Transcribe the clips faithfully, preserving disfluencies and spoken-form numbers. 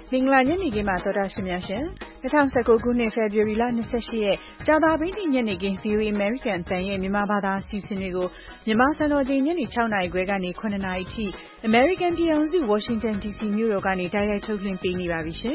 မင်္ဂလာညနေခင်းပါသောတာရှင်များရှင်၂၀၁၉ခုနှစ်ဖေဖော်ဝါရီလ၂၈ရက်ကြာသပတေးနေ့ညနေခင်း ဗွီအိုအေ American အသံရဲ့မြန်မာဘာသာအစီအစဉ်တွေကိုမြန်မာစံတော်ချိန်ညနေ၆နာရီခွဲကနေ၇နာရီထိအမေရိကန်ပြည်ထောင်စု Washington ဒီ စီ မြို့တော်ကနေတိုက်ရိုက်ထုတ်လွှင့်ပေးနေပါပြီရှင်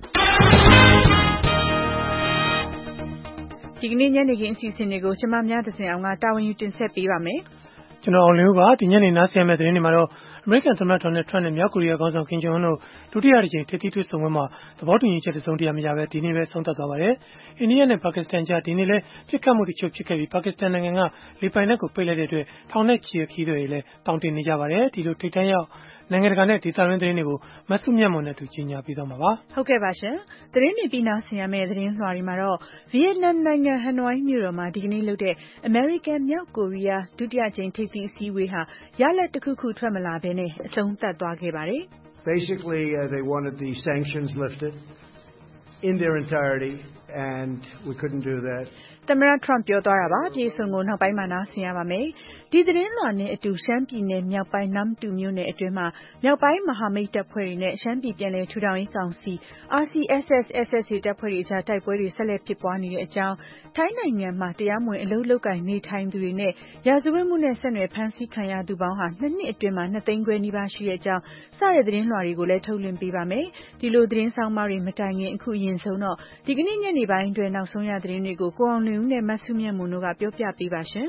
ဒီကနေ့ညနေခင်းအစီအစဉ်တွေကိုကျမများသဇင်အောင်ကတာဝန်ယူတင်ဆက်ပေးပါမယ်ကျွန်တော်အောင်လင်းဦးပါဒီညနေနားဆင်ရမယ့်သတင်းတွေမှာတော့အမေရိကန်သမ္မတဒေါ်နယ်ထရန့်နဲ့မြောက်ကိုရီးယားခေါင်းဆောင်ကင်ဂျုံအွန်းတို့ဒုတိယတစ်ကြိမ်ထိပ်သီးတွေ့ဆုံပွဲမှာသဘောတူညီချက်တစုံတရာမရဘဲဒီနေ့ပဲဆုံးသက်သွားပါတယ်။အိန္ဒိယနဲ့ပါကစ္စတန်ကြားဒီနေ့လဲပြစ်ခတ်မှုတချို့ဖြစ်ခဲ့ပြီးပါကစ္စတန်နိုင်ငံကလေပိုင်နက်ကိုပိတ်လိုက်တဲ့အတွက်ထောင်နဲ့ချီတဲ့ခီးတွေလည်းတောင်းတင်နေကြပါတယ်။ဒီလိုထိပ်တန်းရောက်နိုင်ငံတကာနဲ့ဒေသတွင်းသတင်းတွေကိုမဆုမြတ်မွန်နဲ့တူကြီးညာပြီးတော့မှာပါဟုတ်ကဲ့ပါရှင်သတင်းတွေပြီးနားဆင်ရမယ့်သတင်းလွှာတွေမှာတော့ဗီယက်နမ်နိုင်ငံဟနွိုင်းမြို့တော်မှာဒီကနေ့လုပ်တဲ့အမေရိကန်မြောက်ကိုရီးယားဒုတိယကြိမ်ထိပ်သီးအစည်းအဝေးဟာရလဒ်တစ်ခုခုထွက်မလာဘဲနဲ့အဆုံးသတ်သွားခဲ့ပါတယ် Basically uh, they wanted the sanctions lifted in their entirety and we couldn't do that သမ္မတထရန့်ပြောသွားတာပါပြည်စုံကိုနောက်ပိုင်းမှာနားဆင်ရပါမယ်ဒီသတင်းလွှာနဲ့အတူရှမ်းပြည်နယ်မြောက်ပိုင်းနမ်တူမြို့နယ်အတွင်းမှာမြောက်ပိုင်းမဟာမိတ်တပ်ဖွဲ့တွေနဲ့ရှမ်းပြည်ပြည်နယ်ထူထောင်ရေးကောင်စီ R C S S S S A တပ်ဖွဲ့တွေကြားတိုက်ပွဲတွေဆက်လက်ဖြစ်ပွားနေတဲ့အကြောင်းထိုင်းနိုင်ငံမှာတရားမဝင်အလုပ်လုပ်ကိုင်နေထိုင်သူတွေနဲ့ရာဇဝတ်မှုနဲ့ဆက်နွယ်ဖမ်းဆီးခံရသူပေါင်းဟာနှစ်နှစ်အတွင်းမှာနှစ်သိန်းခွဲနီးပါးရှိတဲ့အကြောင်းစတဲ့သတင်းလွှာတွေကိုလည်းထုတ်လွှင့်ပေးပါမယ်ဒီလိုသတင်းဆောင်မတွေမတိုင်ခင်အခုအရင်ဆုံးတော့ဒီကနေ့ညနေပိုင်းအတွင်းနောက်ဆုံးရသတင်းတွေကိုကိုအောင်လင်းဦးနဲ့မဆုမြတ်မွန်တို့ကပြောပြပေးပါရှင်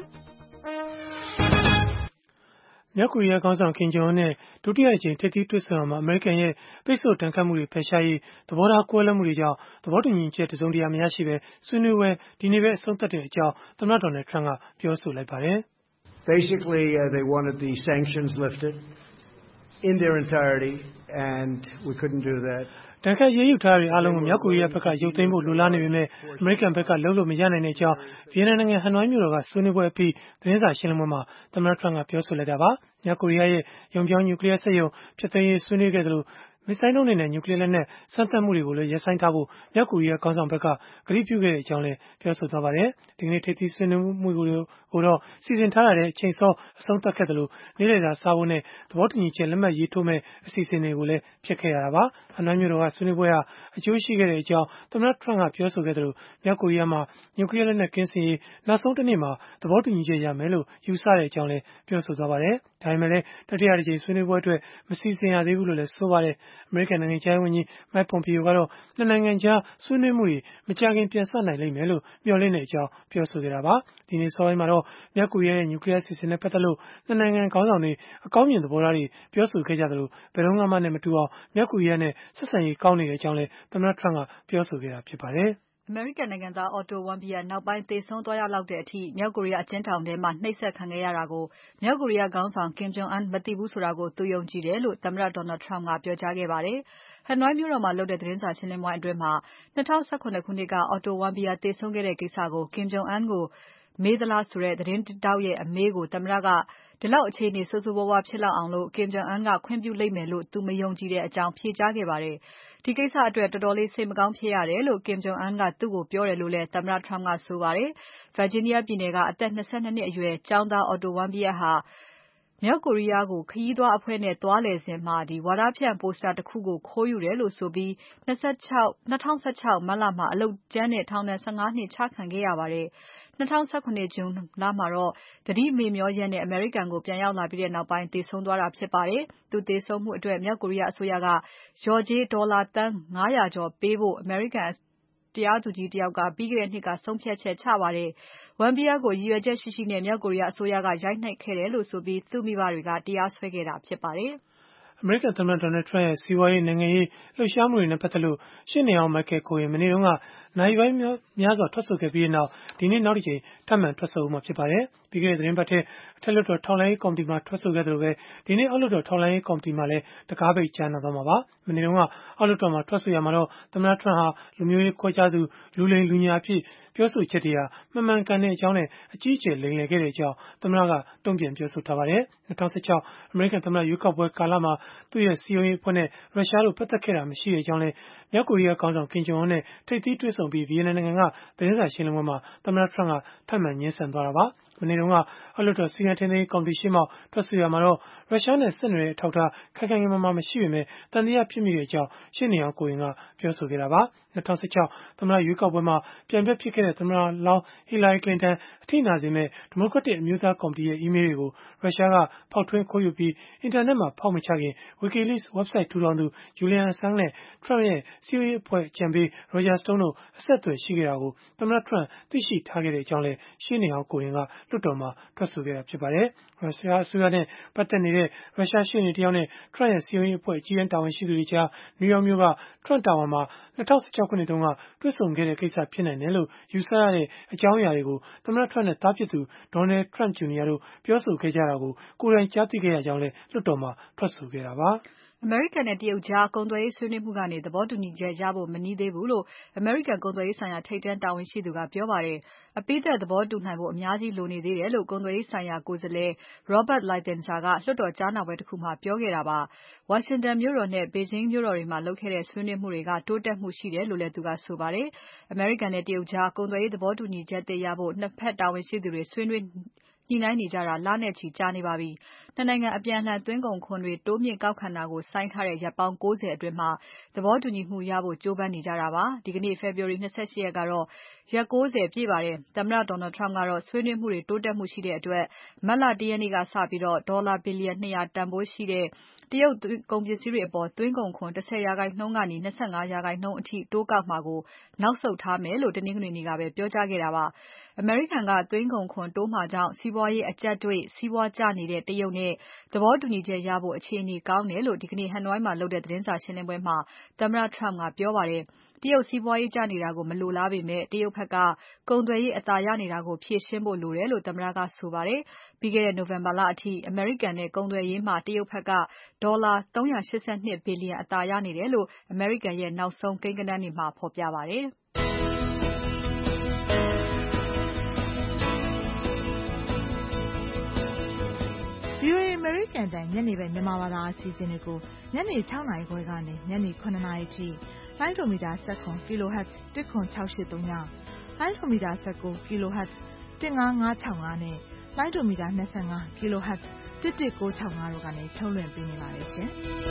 မြောက်ကိုရီးယားခေါင်းဆောင်ကင်ဂျုံအွန်းနဲ့ဒုတိယအကြိမ်ထိပ်သီးတွေ့ဆုံမှာအမေရိကန်ရဲ့ပိတ်ဆို့တန်ခတ်မှုတွေဖယ်ရှားရေးသဘောထားကွဲလွဲမှုတွေကြောင့်သဘောတူညီချက်တစုံတရာမရရှိပဲဆွေးနွေးပွဲဒီနေ့ပဲအဆုံးသတ်တဲ့အကြောင်းသမ္မတဒေါ်နယ်ထရန့်ကပြောဆိုလိုက်ပါတယ် Basically uh, they wanted the sanctions lifted in their entirety and we couldn't do that တန်ခတ်ရေးယူထားတဲ့အားလုံးကိုမြောက်ကိုရီးယားဘက်ကရုပ်သိမ်းဖို့လိုလားနေပေမဲ့အမေရိကန်ဘက်ကလုံးလို့မရနိုင်တဲ့အကြောင်းဗီယက်နမ်နိုင်ငံဟနွိုင်းမြို့တော်ကဆွေးနွေးပွဲအပြီးသတင်းစာရှင်းလင်းပွဲမှာသမ္မတထရန့်ကပြောဆိုလိုက်တာပါမြောက်ကိုရီးယားရဲ့ယုံပြောင်းနျူကလ িয়ার စက်ရုံဖျက်သိမ်းရေးဆွေးနွေးခဲ့တယ်လို့မစ်ဇိုင်းဒုံးတွေနဲ့နျူကလ িয়ার လက်နက်စမ်းသပ်မှုတွေကိုလည်းရပ်ဆိုင်းထားဖို့မြောက်ကိုရီးယားခေါင်းဆောင်ဘက်ကကတိပြုခဲ့တဲ့အကြောင်းလည်းပြောဆိုသွားပါတယ်ဒီကနေ့ထိပ်သီးဆွေးနွေးမှုကိုတော့စီစဉ်ထားတဲ့အချိန်စောအဆုံးသတ်ခဲ့တယ်လို့နေ့လည်စာစားဖို့နဲ့သဘောတူညီချက်လက်မှတ်ရေးထိုးမဲ့အစီအစဉ်တွေကိုလည်းဖျက်ခဲ့ရတာပါဟနွိုင်းမြို့တော်ကဆွေးနွေးပွဲဟာအကျိုးရှိခဲ့တဲ့အကြောင်းသမ္မတထရန့်ကပြောဆိုခဲ့တယ်လို့မြောက်ကိုရီးယားမှာနျူကလ িয়ার လက်နက်ကင်းစင်ရေးနောက်ဆုံးတစ်နေ့မှာသဘောတူညီချက်ရမယ်လို့ယူဆတဲ့အကြောင်းလည်းပြောဆိုသွားပါတယ်ဒါပေမဲ့လည်းတတိယအကြိမ်ဆွေးနွေးပွဲအတွက်မစီစဉ်ရသေးဘူးလို့လည်းဆိုပါတယ်အမေရိကန်နိုင်ငံခြားရေးဝန်ကြီးမိုက်ပွန်ပီယိုကတော့နှစ်နိုင်ငံကြားဆွေးနွေးမှုတွေမကြာခင်ပြန်စနိုင်လိမ့်မယ်လို့မျှော်လင့်တဲ့အကြောင်းပြောဆိုခဲ့တာပါဒီနေ့စောပိုင်းမှာတော့မြောက်ကိုရီးယားရဲ့နျူကလ িয়ার စီစဉ်နဲ့ပတ်သက်လို့နှစ်နိုင်ငံခေါင်းဆောင်တွေအကောင်းမြင်သဘောထားတွေပြောဆိုခဲ့ကြတယ်လို့ဘယ်တော့မှနဲ့မတူအောင်မြောက်ကိုရီးယားနဲ့ဆက်ဆံရေးကောင်းနေတဲ့အကြောင်းလည်းသမ္မတထရန့်ကပြောဆိုခဲ့တာဖြစ်ပါတယ်အမေရိကန်နိုင်ငံသား Otto Warmbier နောက်ပိုင်းသေဆုံးသွားရလောက်တဲ့အထိမြောက်ကိုရီးယားအကျဉ်းထောင်ထဲမှာနှိပ်စက်ခံခဲ့ရတာကိုမြောက်ကိုရီးယားခေါင်းဆောင် Kim Jong Un မသိဘူးဆိုတာကိုသူယုံကြည်တယ်လို့သမ္မတ Donald Trump ကပြောကြားခဲ့ပါတယ်။ Hanoi မြို့တော်မှာလုပ်တဲ့သတင်းစာရှင်းလင်းပွဲအတွင်းမှာ၂၀၁၇ခုနှစ်က Otto Warmbier သေဆုံးခဲ့တဲ့ကိစ္စကို Kim Jong Un ကိုမေးသလားဆိုတဲ့သတင်းထောက်ရဲ့အမေးကိုသမ္မတကဒီလောက်အခြေအနေဆိုးဆိုးဝါးဝါးဖြစ်လောက်အောင်လို့ Kim Jong Un ကခွင့်ပြုလိမ့်မယ်လို့သူမယုံကြည်တဲ့အကြောင်းဖြေကြားခဲ့ပါတယ်။ဒီကိစ္စအတွက်တော်တော်လေးစိတ်မကောင်းဖြစ်ရတယ်လို့ Kim Jong Un ကသူ့ကိုပြောတယ်လို့လည်းသမ္မတ Trump ကဆိုပါတယ်။ Virginia ပြည်နယ်ကအသက်၂၂နှစ်အရွယ်ကျောင်းသား Otto Warmbier ဟာမြောက်ကိုရီးယားကိုခရီးသွားအဖွဲ့နဲ့သွားလည်စဉ်မှာဝါဒဖြန့်ပိုစတာတခုကိုခိုးယူတယ်လို့ဆိုပြီး၂၀၁၆မတ်လမှာအလုပ်ကြမ်းနဲ့ထောင်ဒဏ်၁၅နှစ်ချခံခဲ့ရပါတယ်။၂၀၁၇ဂျွန်လမှာတော့သတိမေ့မျောရက်နဲ့အမေရိကန်ကိုပြန်ရောက်လာပြီးနောက်ပိုင်းသေဆုံးသွားတာဖြစ်ပါတယ်။သူသေဆုံးမှုအတွက်မြောက်ကိုရီးယားအစိုးရကလျော်ကြေးဒေါ်လာသန်း၅၀၀ကျော်ပေးဖို့အမေရိကန်တရားသူကြီးတယောက်ကပြီးခဲ့တဲ့နှစ်ကဆုံးဖြတ်ချက်ချပါတယ်။ Warmbier ကိုရည်ရွယ်ချက်ရှိရှိနဲ့မြောက်ကိုရီးယားအစိုးရကရိုက်နှက်ခဲ့တယ်လို့ဆိုပြီးသူ့မိဘတွေကတရားစွဲခဲ့တာဖြစ်ပါတယ်။အမေရိကန်သမ္မတဒေါ်နယ်ထရန့်ရဲ့စီးပွားရေးနိုင်ငံရေးလှုပ်ရှားမှုတွေနဲ့ပတ်သက်လို့ရှေ့နေအောင် Michael Cohen မနေ့တုန်းကနိုင်ပိုင်းများစွာထွက်ဆိုခဲ့ပြီးနောက်ဒီနေ့နောက်တစ်ချိန်ထပ်မံထွက်ဆိုမှာဖြစ်ပါတယ်။ပြီးခဲ့တဲ့သတင်းပတ်ထဲအထက်လွှတ်တော်ထောက်လှမ်းရေးကော်မတီမှာထွက်ဆိုခဲ့သလိုပဲဒီနေ့အောက်လွှတ်တော်ထောက်လှမ်းရေးကော်မတီမှာလည်းတကားပိတ်ကြားနာသွားမှာပါ။မနေ့တုန်းကအောက်လွှတ်တော်မှာထွက်ဆိုရမှာတော့သမ္မတထရန့်ဟာလူမျိုးရေးခွဲခြားသူလူလိမ်လူညာအဖြစ်ပြောဆိုချက်တွေဟာမှန်မှန်ကန်တဲ့အကြောင်းနဲ့အကြီးအကျယ်လိမ်လည်ခဲ့တဲ့အကြောင်းသမ္မတကတုံ့ပြန်ပြောဆိုထားပါတယ်။၂၀၁၆အမေရိကန်သမ္မတရွေးကောက်ပွဲကာလမှာသူ့ရဲ့စီယုံရေးအဖွဲ့နဲ့ရုရှားတို့ပတ်သက်ခဲ့တာမရှိတဲ့အကြောင်းလည်းမြောက်ကိုရီးယားခေါင်းဆောင်ကင်ဂျုံအွန်းနဲ့ထိပ်သီးတွေ့ဆုံပြီးဗီယက်နမ်နိုင်ငံကသတင်းစာရှင်းလင်းပွဲမှာသမ္မတထရန့်ကထပ်မံညှင်းဆန်သွားတာပါ။မနေ့တုန်းကအောက်လွှတ်တော်စီမံထိန်းသိမ်းရေးကော်မတီရှေ့မှောက်ထွက်ဆိုရမှာတော့ရုရှားနဲ့ဆက်နွယ်တဲ့အထောက်အထားခိုင်ခိုင်မာမာမရှိပေမဲ့တန်တရားဖြစ်မိတဲ့အကြောင်းရှင်းနေအောင်ကိုရင်ကပြောဆိုခဲ့တာပါ၂၀၁၆သမ္မတရွေးကောက်ပွဲမှာပြန်ပြတ်ဖြစ်ခဲ့တဲ့သမ္မတလောင်းဟီလာရီကလင်တန်အထိနာစေမဲ့ဒီမိုကရက်တစ်အမျိုးသားကော်မတီရဲ့အီးမေးလ်တွေကိုရုရှားကဖောက်ထွင်းခိုးယူပြီးအင်တာနက်မှာဖောက်မချခင် WikiLeaks website ထူထောင်သူ Julian Assange နဲ့ Trump ရဲ့စည်းရုံးရေးအဖွဲ့အကြံပေး Roger Stone တို့အဆက်အသွယ်ရှိခဲ့တာကိုသမ္မတ Trump သိရှိထားခဲ့တဲ့အကြောင်းလည်းရှင်းနေအောင်ကိုရင်ကလွှတ်တော်မှာထွက်ဆိုခဲ့တာဖြစ်ပါတယ်ရုရှားအစိုးရနဲ့ပတ်သက်နေတဲ့ရုရှားရှေ့နေတယောက်နဲ့ Trump ရဲ့စည်းရုံးရေးအဖွဲ့အကြီးအကဲတာဝန်ရှိသူတွေကြားနယူးယောက်မြို့က Trump Tower မှာ၂၀၁၆ခုနှစ်တုန်းကတွေ့ဆုံခဲ့တဲ့ကိစ္စဖြစ်နိုင်တယ်လို့ယူဆရတဲ့အကြောင်းအရာတွေကိုသမ္မတ Trump နဲ့သားဖြစ်သူ Donald Trump ဂျူနီယာတို့ပြောဆိုခဲ့ကြတာကိုကိုယ်တိုင်ကြားသိခဲ့ရကြောင်းလည်းလွှတ်တော်မှာထွက်ဆိုခဲ့တာပါအမေရိကန်နဲ့တရုတ်ကြားကုန်သွယ်ရေးဆွေးနွေးမှုကနေသဘောတူညီချက်ရဖို့မနီးသေးဘူးလို့အမေရိကန်ကုန်သွယ်ရေးဆိုင်ရာထိပ်တန်းတာဝန်ရှိသူကပြောပါတယ်။အပိသက်သဘောတူနိုင်ဖို့အများကြီးလိုနေသေးတယ်လို့ကုန်သွယ်ရေးဆိုင်ရာကိုယ်စားလှယ် Robert Lighthizer ကလွှတ်တော်ကြားနာပွဲတစ်ခုမှာပြောခဲ့တာပါ။ ဝါရှင်တန်မြို့တော်နဲ့ဘေဂျင်းမြို့တော်တွေမှာလုပ်ခဲ့တဲ့ဆွေးနွေးမှုတွေကတိုးတက်မှုရှိတယ်လို့လည်းသူကဆိုပါတယ်။အမေရိကန်နဲ့တရုတ်ကြားကုန်သွယ်ရေးသဘောတူညီချက်သစ်ရဖို့နှစ်ဖက်တာဝန်ရှိသူတွေဆွေးနွေးညှိနှိုင်းနေကြတာလနဲ့ချီကြာနေပါပြီ။နှစ်နိုင်ငံအပြန်အလှန်သွင်းကုန်ခွန်တွေတိုးမြင့်ကောက်ခံတာကိုဆိုင်းထားတဲ့ရက်ပေါင်း၉၀အတွင်းမှာသဘောတူညီမှုရဖို့ကြိုးပမ်းနေကြတာပါ။ဒီကနေ့ February ၂၈ ရက်ကတော့ရက်၉၀ပြည့်ပါတယ်။သမ္မတ Donald Trump ကတော့ဆွေးနွေးမှုတွေတိုးတက်မှုရှိတဲ့အတွက်မတ်လ၁ရက်နေ့ကစပြီးဒေါ်လာဘီလျံ၂၀၀တန်ဖိုးရှိတဲ့တရုတ်ကုန်ပစ္စည်းတွေအပေါ်သွင်းကုန်ခွန်၁၀ရာခိုင်နှုန်းကနေ၂၅ရာခိုင်နှုန်းအထိတိုးကောက်မှာကိုနောက်ဆုတ်ထားမယ်လို့တနင်္ဂနွေနေ့ကပဲပြောကြားခဲ့တာပါ။အမေရိကန်ကသွင်းကုန်ခွန်တိုးမှာကြောင့်စီးပွားရေးအကျပ်တွေ့စီးပွားကျနေတဲ့တရုတ်နဲ့သဘောတူညီချက်ရဖို့အခြေအနေကောင်းတယ်လို့ဒီကနေ့ဟနွိုင်းမှာလုပ်တဲ့သတင်းစာရှင်းပွဲမှာသမ္မတ Trump ကပြောပါတယ်။တရုတ်စီးပွားရေးကျနေတာကိုမလိုလားပေမဲ့တရုတ်ဘက်ကကုန်သွယ်ရေးအသာရနေတာကိုဖြေရှင်းဖို့လိုတယ်လို့သမ္မတကဆိုပါတယ်။ပြီးခဲ့တဲ့နိုဝင်ဘာလအထိအမေရိကန်နဲ့ကုန်သွယ်ရေးမှာတရုတ်ဘက်ကဒေါ်လာ၃၈၂ဘီလျံအသာရနေတယ်လို့အမေရိကန်ရဲ့နောက်ဆုံးကိန်းဂဏန်းတွေမှာဖော်ပြပါတယ်။ VOA အမေရိကန်တိုင်းညနေပိုင်းမြန်မာဘာသာအစီအစဉ်တွေကိုညနေ၆နာရီခွဲကနေညနေ၇နာရီထိလိုင်းဒိုမီတာ၁၇ kilohertz ၁ခွန်၆၈၃ညလိုင်းဒိုမီတာ၁၉ kilohertz ၁၅၅၆၅နဲ့လိုင်းဒိုမီတာ၂၅ kilohertz ၁၁၉၆၅တို့ကနေထုတ်လွှင့်ပေးနေပါတယ်ရှင်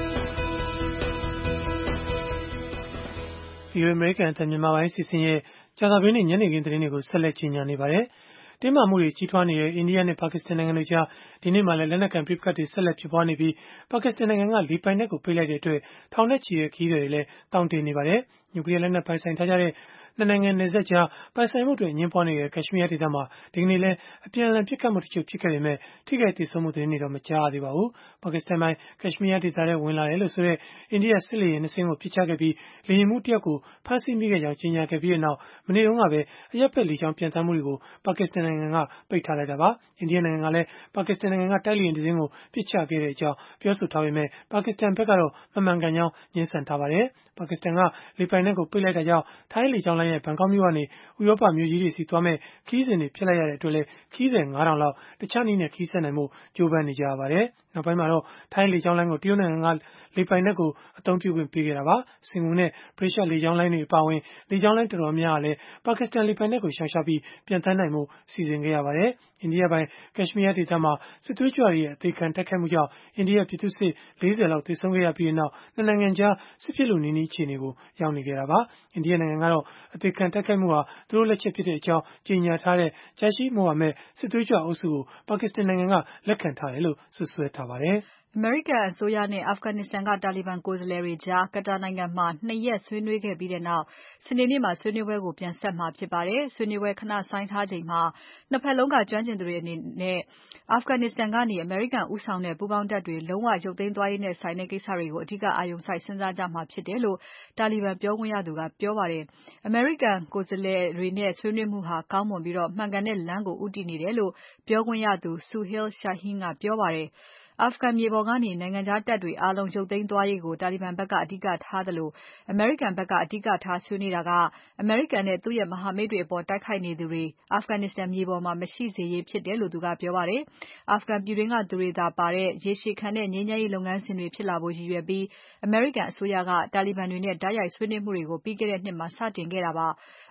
။ VOA အမေရိကန်အသံမြန်မာပိုင်းအစီအစဉ်ရဲ့ကြာသပတေးနေ့ညနေခင်းသတင်းတွေကိုဆက်လက်ကြီးညာနေပါတယ်။တင်းမာမှုတွေကြီးထွားနေတဲ့အိန္ဒိယနဲ့ပါကစ္စတန်နိုင်ငံတို့ကြားဒီနေ့မှလည်းလက်နက်ကန်ပြစ်ခတ်တွေဆက်လက်ဖြစ်ပွားနေပြီးပါကစ္စတန်နိုင်ငံကလီပိုင်နက်ကိုပိတ်လိုက်တဲ့အတွက်ထောင်နဲ့ချီတဲ့ခရီးသည်တွေလည်းတောင်းတနေပါတယ်။နျူကလ িয়ার လက်နက်ပိုင်ဆိုင်ထားကြတဲ့နှစ်နိုင်ငံနယ်စပ်ကြားပိုင်ဆိုင်မှုတွေအငြင်းပွားနေတဲ့ကက်ရှ်မီးယားဒေသမှာဒီကနေ့လည်းအပြန်အလှန်ပြစ်ခတ်မှုတချို့ဖြစ်ခဲ့ပေမဲ့ထိခိုက်ဒေဆုံးမှုသတင်းတွေတော့မကြားရသေးပါဘူး။ပါကစ္စတန်ပိုင်ကက်ရှ်မီးယားဒေသထဲဝင်လာတယ်လို့ဆိုတဲ့အိန္ဒိယစစ်လေယာဉ်နှစ်စင်းကိုပစ်ချခဲ့ပြီးလေယာဉ်မှူးတယောက်ကိုဖမ်းဆီးမိခဲ့ကြောင်းကြေညာခဲ့ပြီးနောက်မနေ့တုန်းကပဲအရပ်ဖက်လေကြောင်းပြန်သန်းမှုတွေကိုပါကစ္စတန်နိုင်ငံကပိတ်ထားလိုက်တာပါ။အိန္ဒိယနိုင်ငံကလည်းပါကစ္စတန်နိုင်ငံကတိုက်လေယာဉ်တစ်စင်းကိုပစ်ချခဲ့တဲ့အကြောင်းပြောဆိုထားပေမဲ့ပါကစ္စတန်ဘက်ကတော့မမှန်ကန်ကြောင်းငြင်းဆန်ထားပါတယ်။ပါကစ္စတန်ကလေပိုင်နက်ကိုပိတ်လိုက်တာကြောင့်ထိုင်းလေကြောင်းလိုင်းရဲ့ဘန်ကောက်မြို့ကနေဥရောပမြို့ကြီးတွေစီသွားမဲ့ခရီးစဉ်တွေဖြစ်လိုက်ရတဲ့အတွက်လည်းခရီးသည်ငါးထောင်လောက်တခြားနည်းနဲ့ခရီးဆက်နိုင်မှုကြိုးပမ်းနေကြရပါတယ်။နောက်ပိုင်းမှာတော့ထိုင်းလေကြောင်းလိုင်းကိုတရုတ်နိုင်ငံကလေပိုင်နက်ကိုအသုံးပြုခွင့်ပေးခဲ့တာပါ။စင်ကာပူနဲ့ဗြိတိသျှလေကြောင်းလိုင်းတွေအပါအဝင်လေကြောင်းလိုင်းတော်တော်များများလည်းပါကစ္စတန်လေပိုင်နက်ကိုရှောင်ရှားပြီးပြန်သန်းနိုင်မှုစီစဉ်ခဲ့ရပါတယ်။အိန္ဒိယပိုင်ကက်ရှ်မီးယားဒေသမှာစစ်သွေးကြွတွေရဲ့အသေးခံတိုက်ခိုက်မှုကြောင့်အိန္ဒိယပြည်သူ့စစ်၄၀လောက်သေဆုံးခဲ့ရပြီးနောက်နှစ်နိုင်ငံကြားစစ်ဖြစ်လို့နီးနီးအခြေအနေကိုရောက်နေခဲ့တာပါ။အိန္ဒိယနိုင်ငံကတော့အသေးခံတိုက်ခိုက်မှုဟာသူတို့လက်ချက်ဖြစ်တဲ့အကြောင်းကြေညာထားတဲ့ဂျာရှိမိုဟာမက်စစ်သွေးကြွအုပ်စုကိုပါကစ္စတန်နိုင်ငံကလက်ခံထားတယ်လို့စွပ်စွဲထားပါတယ်။အမေရိကန်အစိုးရနဲ့ Afghanistan ကတာလီဘန်ကိုယ်စားလှယ်တွေကြား Qatar နိုင်ငံမှာနှစ်ရက်ဆွေးနွေးခဲ့ပြီးနောက်စနေနေ့မှာဆွေးနွေးပွဲကိုပြန်ဆက်မှာဖြစ်ပါတယ်။ဆွေးနွေးပွဲခဏဆိုင်းထားချိန်မှာနှစ်ဖက်လုံးကကျွမ်းကျင်သူတွေအနေနဲ့ Afghanistan ကနေအမေရိကန်ဦးဆောင်တဲ့ပူးပေါင်းတပ်တွေလုံးဝရုပ်သိမ်းသွားရေးနဲ့ဆိုင်တဲ့ကိစ္စတွေကိုအဓိကအာရုံစိုက်စဉ်းစားကြမှာဖြစ်တယ်လို့တာလီဘန်ပြောခွင့်ရသူကပြောပါတယ်။အမေရိကန်ကိုယ်စားလှယ်တွေနဲ့ဆွေးနွေးမှုဟာကောင်းမွန်ပြီးမှန်ကန်တဲ့လမ်းကိုဦးတည်နေတယ်လို့ပြောခွင့်ရသူ Suhail Shaheen ကပြောပါတယ်။ အာဖဂန်မြေပေါ်ကနေနိုင်ငံခြားတပ်တွေအားလုံးရုပ်သိမ်းသွားရေးကိုတာလီဘန်ဘက်ကအဓိကထားသလိုအမေရိကန်ဘက်ကအဓိကထားဆွေးနွေးတာကအမေရိကန်နဲ့သူ့ရဲ့မဟာမိတ်တွေအပေါ်တိုက်ခိုက်နေသူတွေ Afghanistan မြေပေါ်မှာမရှိစေရေးဖြစ်တယ်လို့သူကပြောပါတယ်။ အာဖဂန်ပြည်တွင်းကသူတွေသာပါတဲ့ရေရှည်ခံတဲ့ငြိမ်းချမ်းရေးလုပ်ငန်းစဉ်တွေဖြစ်လာဖို့ရည်ရွယ်ပြီးအမေရိကန်အစိုးရကတာလီဘန်တွေနဲ့တိုက်ရိုက်ဆွေးနွေးမှုတွေကိုပြီးခဲ့တဲ့နှစ်မှာစတင်ခဲ့တာပါ။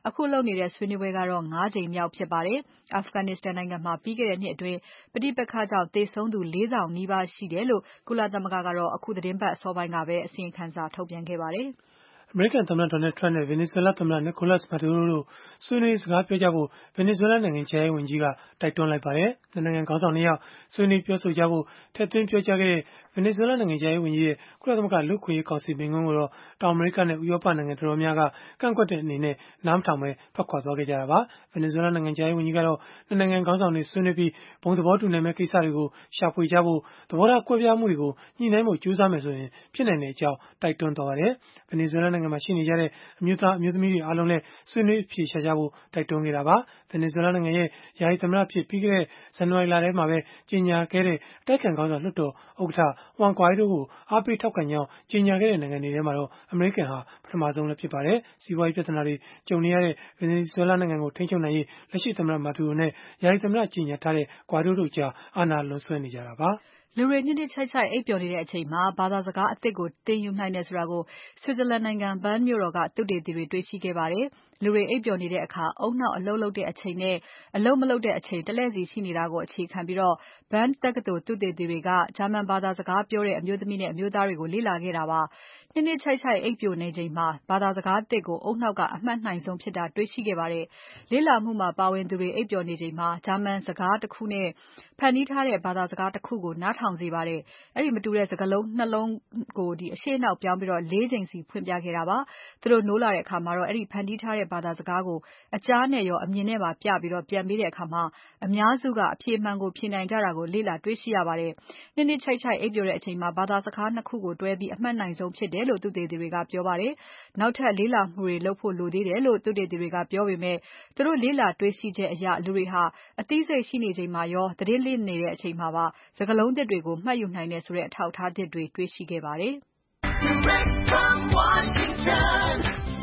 အခုလုပ်နေတဲ့ဆွေးနွေးပွဲကတော့ ၅ ကြိမ်မြောက်ဖြစ်ပါတယ်။ Afghanistan နိုင်ငံမှာပြီးခဲ့တဲ့နှစ်အတွင်း ပဋိပက္ခကြောင့်သေဆုံးသူ ၄ ထောင်နီးပါးရှိတယ်လို့ ကုလသမဂ္ဂကတော့ အခုသီတင်းပတ်အစောပိုင်းကပဲ အစီရင်ခံစာထုတ်ပြန်ခဲ့ပါတယ်။အမေရိကန်သမ္မတ Donald Trump နဲ့ Venezuela သမ္မတ Nicolas Maduro တို့ဆွေးနွေးစကားပြောကြဖို့ Venezuela နိုင်ငံခြားရေးဝန်ကြီးက တိုက်တွန်းလိုက်ပါတယ်။ ၂ နိုင်ငံခေါင်းဆောင် ၂ ယောက်ဆွေးနွေးပြောဆိုကြဖို့ ထည့်သွင်းပြောကြားခဲ့တဲ့ Venezuela နိုင်ငံခြားရေးဝန်ကြီးရဲ့ ကုလသမဂ္ဂလူ့အခွင့်အရေးကောင်စီမိန့်ခွန်းကိုတော့ တောင်အမေရိကနဲ့ ဥရောပနိုင်ငံတော်တော်များများက ကန့်ကွက်တဲ့အနေနဲ့ နားမထောင်ဘဲ ထွက်ခွာသွားခဲ့ကြတာပါ။ Venezuela နိုင်ငံခြားရေးဝန်ကြီးကတော့ ၂ နိုင်ငံခေါင်းဆောင်တွေဆွေးနွေးပြီး ဘုံသဘောတူနိုင်မယ့်ကိစ္စတွေကို ရှာဖွေကြဖို့ သဘောထားကွဲပြားမှုတွေကို ညှိနှိုင်းဖို့ကြိုးစားမယ်ဆိုရင် ဖြစ်နိုင်ကြောင်း တိုက်တွန်းသွားပါတယ်။ Venezuela နိုင်ငံမှာရှိနေကြတဲ့ အမျိုးသား၊ အမျိုးသမီးတွေအားလုံးလည်း ဆွေးနွေးအဖြေရှာကြဖို့ တိုက်တွန်းခဲ့တာပါ။ Venezuela နိုင်ငံရဲ့ ယာယီသမ္မတအဖြစ် ပြီးခဲ့တဲ့ ဇန်နဝါရီလထဲမှာပဲ ကြေညာခဲ့တဲ့ အတိုက်အခံခေါင်းဆောင် လွှတ်တော်ဥက္ကဋ္ဌ Juan Guaido ကိုအားပေးထောက်ခံကြောင်း ကြေညာခဲ့တဲ့ နိုင်ငံတွေထဲမှာ အမေရိကန်ဟာ ပထမဆုံးလည်း ဖြစ်ပါတယ်။ စီးပွားရေးပြဿနာတွေ ကြုံနေရတဲ့ Venezuela နိုင်ငံကို ထိန်းချုပ်နိုင်ရေး လက်ရှိသမ္မတ Maduro နဲ့ ယာယီသမ္မတကြေညာထားတဲ့ Guaido တို့ကြား အာဏာလွန်ဆွဲနေကြတာပါ။လူတွေနှစ်နှစ်ခြိုက်ခြိုက်အိပ်ပျော်နေတဲ့အချိန်မှာ ဘာသာစကားအသစ်ကို သင်ယူနိုင်တယ်ဆိုတာကို Switzerland နိုင်ငံ Bern မြို့တော်က သုတေသီတွေတွေ့ရှိခဲ့ပါတယ်။ လူတွေအိပ်ပျော်နေတဲ့အခါ ဦးနှောက်အလုပ်လုပ်တဲ့အချိန်နဲ့ အလုပ်မလုပ်တဲ့အချိန် တလှည့်စီရှိနေတာကို အခြေခံပြီး Bern တက္ကသိုလ်သုတေသီတွေက ဂျာမန်ဘာသာစကားပြောတဲ့ အမျိုးသမီးနဲ့ အမျိုးသားတွေကို လေ့လာခဲ့တာပါ။ နှစ်နှစ်ခြိုက်ခြိုက်အိပ်ပျော်နေချိန်မှာ ဘာသာစကားသစ်ကို ဦးနှောက်က အမှတ်နိုင်ဆုံးဖြစ်တာတွေ့ရှိခဲ့ပါတယ်။ လေ့လာမှုမှာပါဝင်သူတွေ အိပ်ပျော်နေချိန်မှာ ဂျာမန်စကားတခုနဲ့ ဖန်တီးထားတဲ့ ဘာသာစကားတခုကို နားထောင်စေပါတယ်။ အဲဒီမတူတဲ့စကားလုံး ၂ လုံးကို အရှေ့အနောက်ပြောင်းပြီး ၄ ကြိမ်စီဖွင့်ပြခဲ့တာပါ။ သူတို့နိုးလာတဲ့အခါ အဲဒီဖန်တီးထားတဲ့ ဘာသာစကားကို အကြားနဲ့ရော အမြင်နဲ့ပါပြပြီး ပြန်ပေးတဲ့အခါ အများစုက အဖြေမှန်ကို ဖြေနိုင်ကြတာကို လေ့လာတွေ့ရှိရပါတယ်။ နှစ်နှစ်ခြိုက်ခြိုက်အိပ်ပျော်တဲ့အချိန်မှာ ဘာသာစကား ၂ ခုကိုတွဲပြီး အမှတ်နိုင်ဆုံးဖြစ်တယ်လို့ သုတေသီတွေကပြောပါတယ်။ နောက်ထပ်လေ့လာမှုတွေလုပ်ဖို့လိုသေးတယ်လို့ သုတေသီတွေကပြောပေမဲ့ သူတို့လေ့လာတွေ့ရှိချက်အရ လူတွေဟာ အသိစိတ်ရှိနေချိန်မှာရော သတင်းလေ့နေချိန်မှာပါ စကားလုံးသစ်တွေကို မှတ်ယူနိုင်တယ်ဆိုတဲ့ အထောက်အထားသစ်တွေ တွေ့ရှိခဲ့ပါတယ်။ Direct from Washington,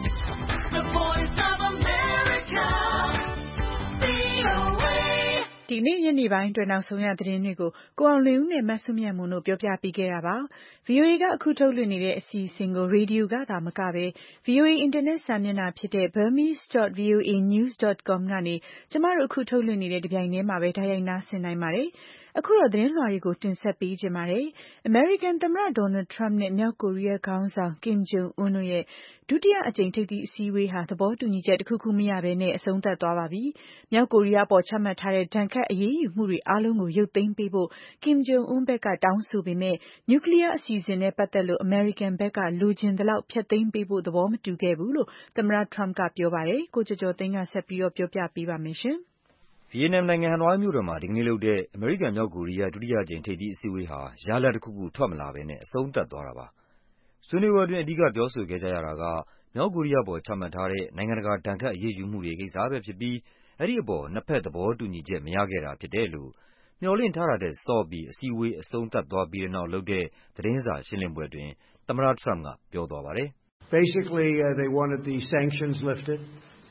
the voice of America, ဗွီအိုအေဒီနေ့ညနေပိုင်းအတွက်နောက်ဆုံးရသတင်းတွေကို ကိုအောင်လွင်ဦးနဲ့ မစုမြတ်မွန်တို့ပြောပြပေးခဲ့တာပါ။ ဗွီအိုအေကအခုထုတ်လွှင့်နေတဲ့အစီအစဉ်ကို ရေဒီယိုကသာမကဘဲ ဗွီအိုအေအင်တာနက်စာမျက်နှာဖြစ်တဲ့ burmese dot voa news dot com ကနေ ကျမတို့အခုထုတ်လွှင့်နေတဲ့တပြိုင်တည်းမှာပဲ တိုက်ရိုက်နားဆင်နိုင်ပါတယ်။ အခုတော့သတင်းလွှာတွေကို တင်ဆက်ပေးချင်ပါတယ်။ အမေရိကန်သမ္မတ Donald Trump နဲ့ မြောက်ကိုရီးယားခေါင်းဆောင် Kim Jong Un တို့ရဲ့ ဒုတိယအကြိမ်ထိပ်သီးအစည်းအဝေးဟာ သဘောတူညီချက်တခုခုမရဘဲ အဆုံးသတ်သွားပါပြီ။ မြောက်ကိုရီးယားအပေါ်ချမှတ်ထားတဲ့ ဒဏ်ခတ်အရေးယူမှုတွေအားလုံးကို ရုပ်သိမ်းပေးဖို့ Kim Jong Un ဘက်ကတောင်းဆိုပေမဲ့ Nuclear အစီအစဉ်နဲ့ပတ်သက်လို့ အမေရိကန်ဘက်က လိုချင်သလောက်ဖျက်သိမ်းပေးဖို့ သဘောမတူခဲ့ဘူးလို့ သမ္မတ Trump ကပြောပါတယ်။ ကိုကျော်ကျော်သိန်းကဆက်ပြီးပြောပြပေးပါမယ်။ဗီယက်နမ်နိုင်ငံ၊ ဟနွိုင်းမြို့တော်မှာ ဒီကနေ့လုပ်တဲ့ အမေရိကန်-မြောက်ကိုရီးယား ဒုတိယအကြိမ်ထိပ်သီးအစည်းအဝေးဟာ ရလဒ်တခုခုထွက်မလာဘဲ အဆုံးသတ်သွားတာပါ။ ဆွေးနွေးပွဲအတွင်း အဓိကပြောဆိုခဲ့ကြရတာက မြောက်ကိုရီးယားအပေါ် ချမှတ်ထားတဲ့ နိုင်ငံတကာ ဒဏ်ခတ်အရေးယူမှုတွေကိစ္စပဲဖြစ်ပြီး အဲဒီအပေါ် နှစ်ဘက်သဘောတူညီချက်မရခဲ့တာဖြစ်တယ်လို့ မျှော်လင့်ထားတာထက်စောပြီး အစည်းအဝေးအဆုံးသတ်သွားပြီးတဲ့နောက်လုပ်တဲ့ သတင်းစာရှင်းလင်းပွဲအတွင်း သမ္မတ Trump ကပြောသွားပါတယ်။ Basically, uh, they wanted the sanctions lifted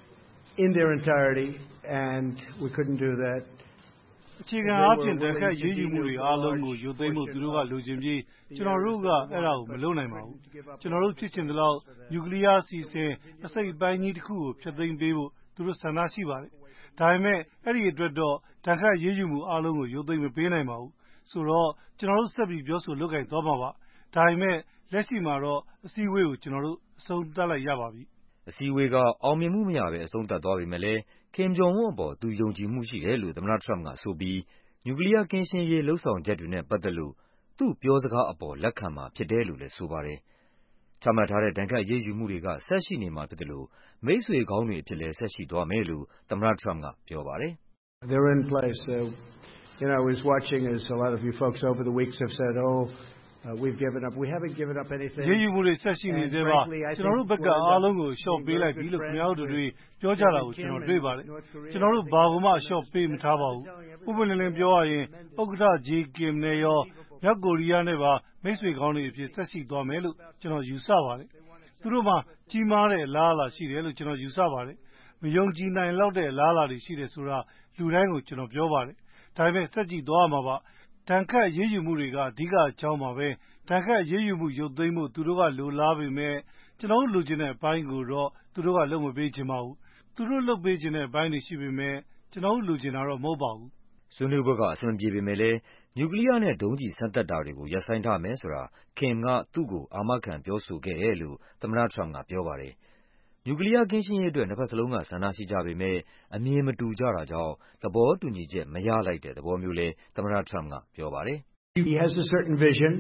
in their entirety, and we couldn't do that. အခြေခံအားဖြင့် ဒဏ်ခတ်အရေးယူမှုတွေအားလုံးကို ရုပ်သိမ်းဖို့သူတို့ကလိုချင်ပြီး ကျနော်တို့က အဲဒါကိုမလုပ်နိုင်ပါဘူး။ ကျနော်တို့ဖြစ်ချင်သလောက် နျူကလီးယားအစီအစဉ် အစိတ်အပိုင်းကြီးတခုကို ဖျက်သိမ်းပေးဖို့သူတို့ဆန္ဒရှိပါတယ်။ ဒါပေမဲ့ အဲဒီအတွက်တော့ ဒဏ်ခတ်အရေးယူမှုအားလုံးကို ရုပ်သိမ်းမပေးနိုင်ပါဘူး။ ဆိုတော့ ကျနော်တို့ဆက်ပြီး ပြောဆိုလုပ်ကိုင်သွားမှာပါ။ ဒါပေမဲ့ လက်ရှိမှာတော့ အစည်းအဝေးကို ကျနော်တို့ အဆုံးသတ်လိုက်ရပါပြီ။အစည်းအဝေးက အောင်မြင်မှုမရဘဲ အဆုံးသတ်သွားပေမဲ့လည်း Kim Jong Un အပေါ် သူယုံကြည်မှုရှိတယ်လို့ သမ္မတ Trump ကဆိုပြီး နျူကလီးယားကင်းရှင်းရေး လုပ်ဆောင်ချက်တွေနဲ့ပတ်သက်လို့ သူ့ပြောစကားအပေါ် လက်ခံမှာဖြစ်တယ်လို့လည်းဆိုပါတယ်။ ချမှတ်ထားတဲ့ ဒဏ်ခတ်အရေးယူမှုတွေက ဆက်ရှိနေမှာဖြစ်သလို မိတ်ဆွေကောင်းတွေအဖြစ်လည်း ဆက်ရှိသွားမယ်လို့ သမ္မတ Trump ကပြောပါတယ်။ They're in place. Uh, you know, I was watching as a lot of you folks over the weeks have said, "Oh, uh, we've given up." We haven't given up anything. ရေးယူမှုတွေဆက်ရှိနေသေးပါ။ကျနော်တို့ဘက်ကအားလုံးကိုလျှော့ပေးလိုက်ပြီလို့ခင်ဗျားတို့တွေပြောကြတာကိုကျနော်တွေ့ပါတယ်။ကျနော်တို့ဘာကိုမှအလျှော့ပေးမထားပါဘူး။ပွင့်ပွင့်လင်းလင်းပြောရရင် ဥက္ကဋ္ဌ Jae Kim နဲ့ရော မြောက်ကိုရီးယားနဲ့ပါ မိတ်ဆွေကောင်းတွေအဖြစ်ဆက်ရှိသွားမယ်လို့ ကျနော်ယူဆပါတယ်။သူတို့မှာကြီးမားတဲ့အလားအလာရှိတယ်လို့ ကျနော်ယူဆပါတယ်။မယုံကြည်နိုင်လောက်တဲ့အလားအလာတွေရှိတယ်ဆိုတာ လူတိုင်းကိုကျနော်ပြောပါတယ်။ဒါပေမဲ့ဆက်ကြည့်သွားရမှာပါ။ဒဏ်ခတ်အရေးယူမှုတွေကအဓိကအကြောင်းပါပဲ။ဒဏ်ခတ်အရေးယူမှုရုပ်သိမ်းဖို့သူတို့ကလိုလားပေမဲ့ ကျနော်တို့လိုချင်တဲ့အပိုင်းကိုတော့ သူတို့ကလုပ်မပေးချင်ပါဘူး။သူတို့လုပ်ပေးခြင်းတဲ့ဘိုင်းတွေရှိပေမဲ့ကျွန်တော်တို့လိုချင်တာတော့မဟုတ်ပါဘူး။ဆွေးနွေးပွဲကအဆင်မပြေပေမဲ့လည်းနျူကလ িয়ার နဲ့ဒုံးကျည်စမ်းသပ်တာတွေကိုရပ်ဆိုင်းထားမယ်ဆိုတာ Kim ကသူ့ကိုအာမခံပြောဆိုခဲ့တယ်လို့သမ္မတ Trump ကပြောပါတယ်။နျူကလ িয়ার ကင်းရှင်းရေးအတွက်နှစ်ဘက်စလုံးကဆန္ဒရှိကြပေမဲ့အမြင်မတူကြတာကြောင့်သဘောတူညီချက်မရလိုက်တဲ့သဘောမျိုးလည်းသမ္မတ Trump ကပြောပါတယ်။ He has a certain vision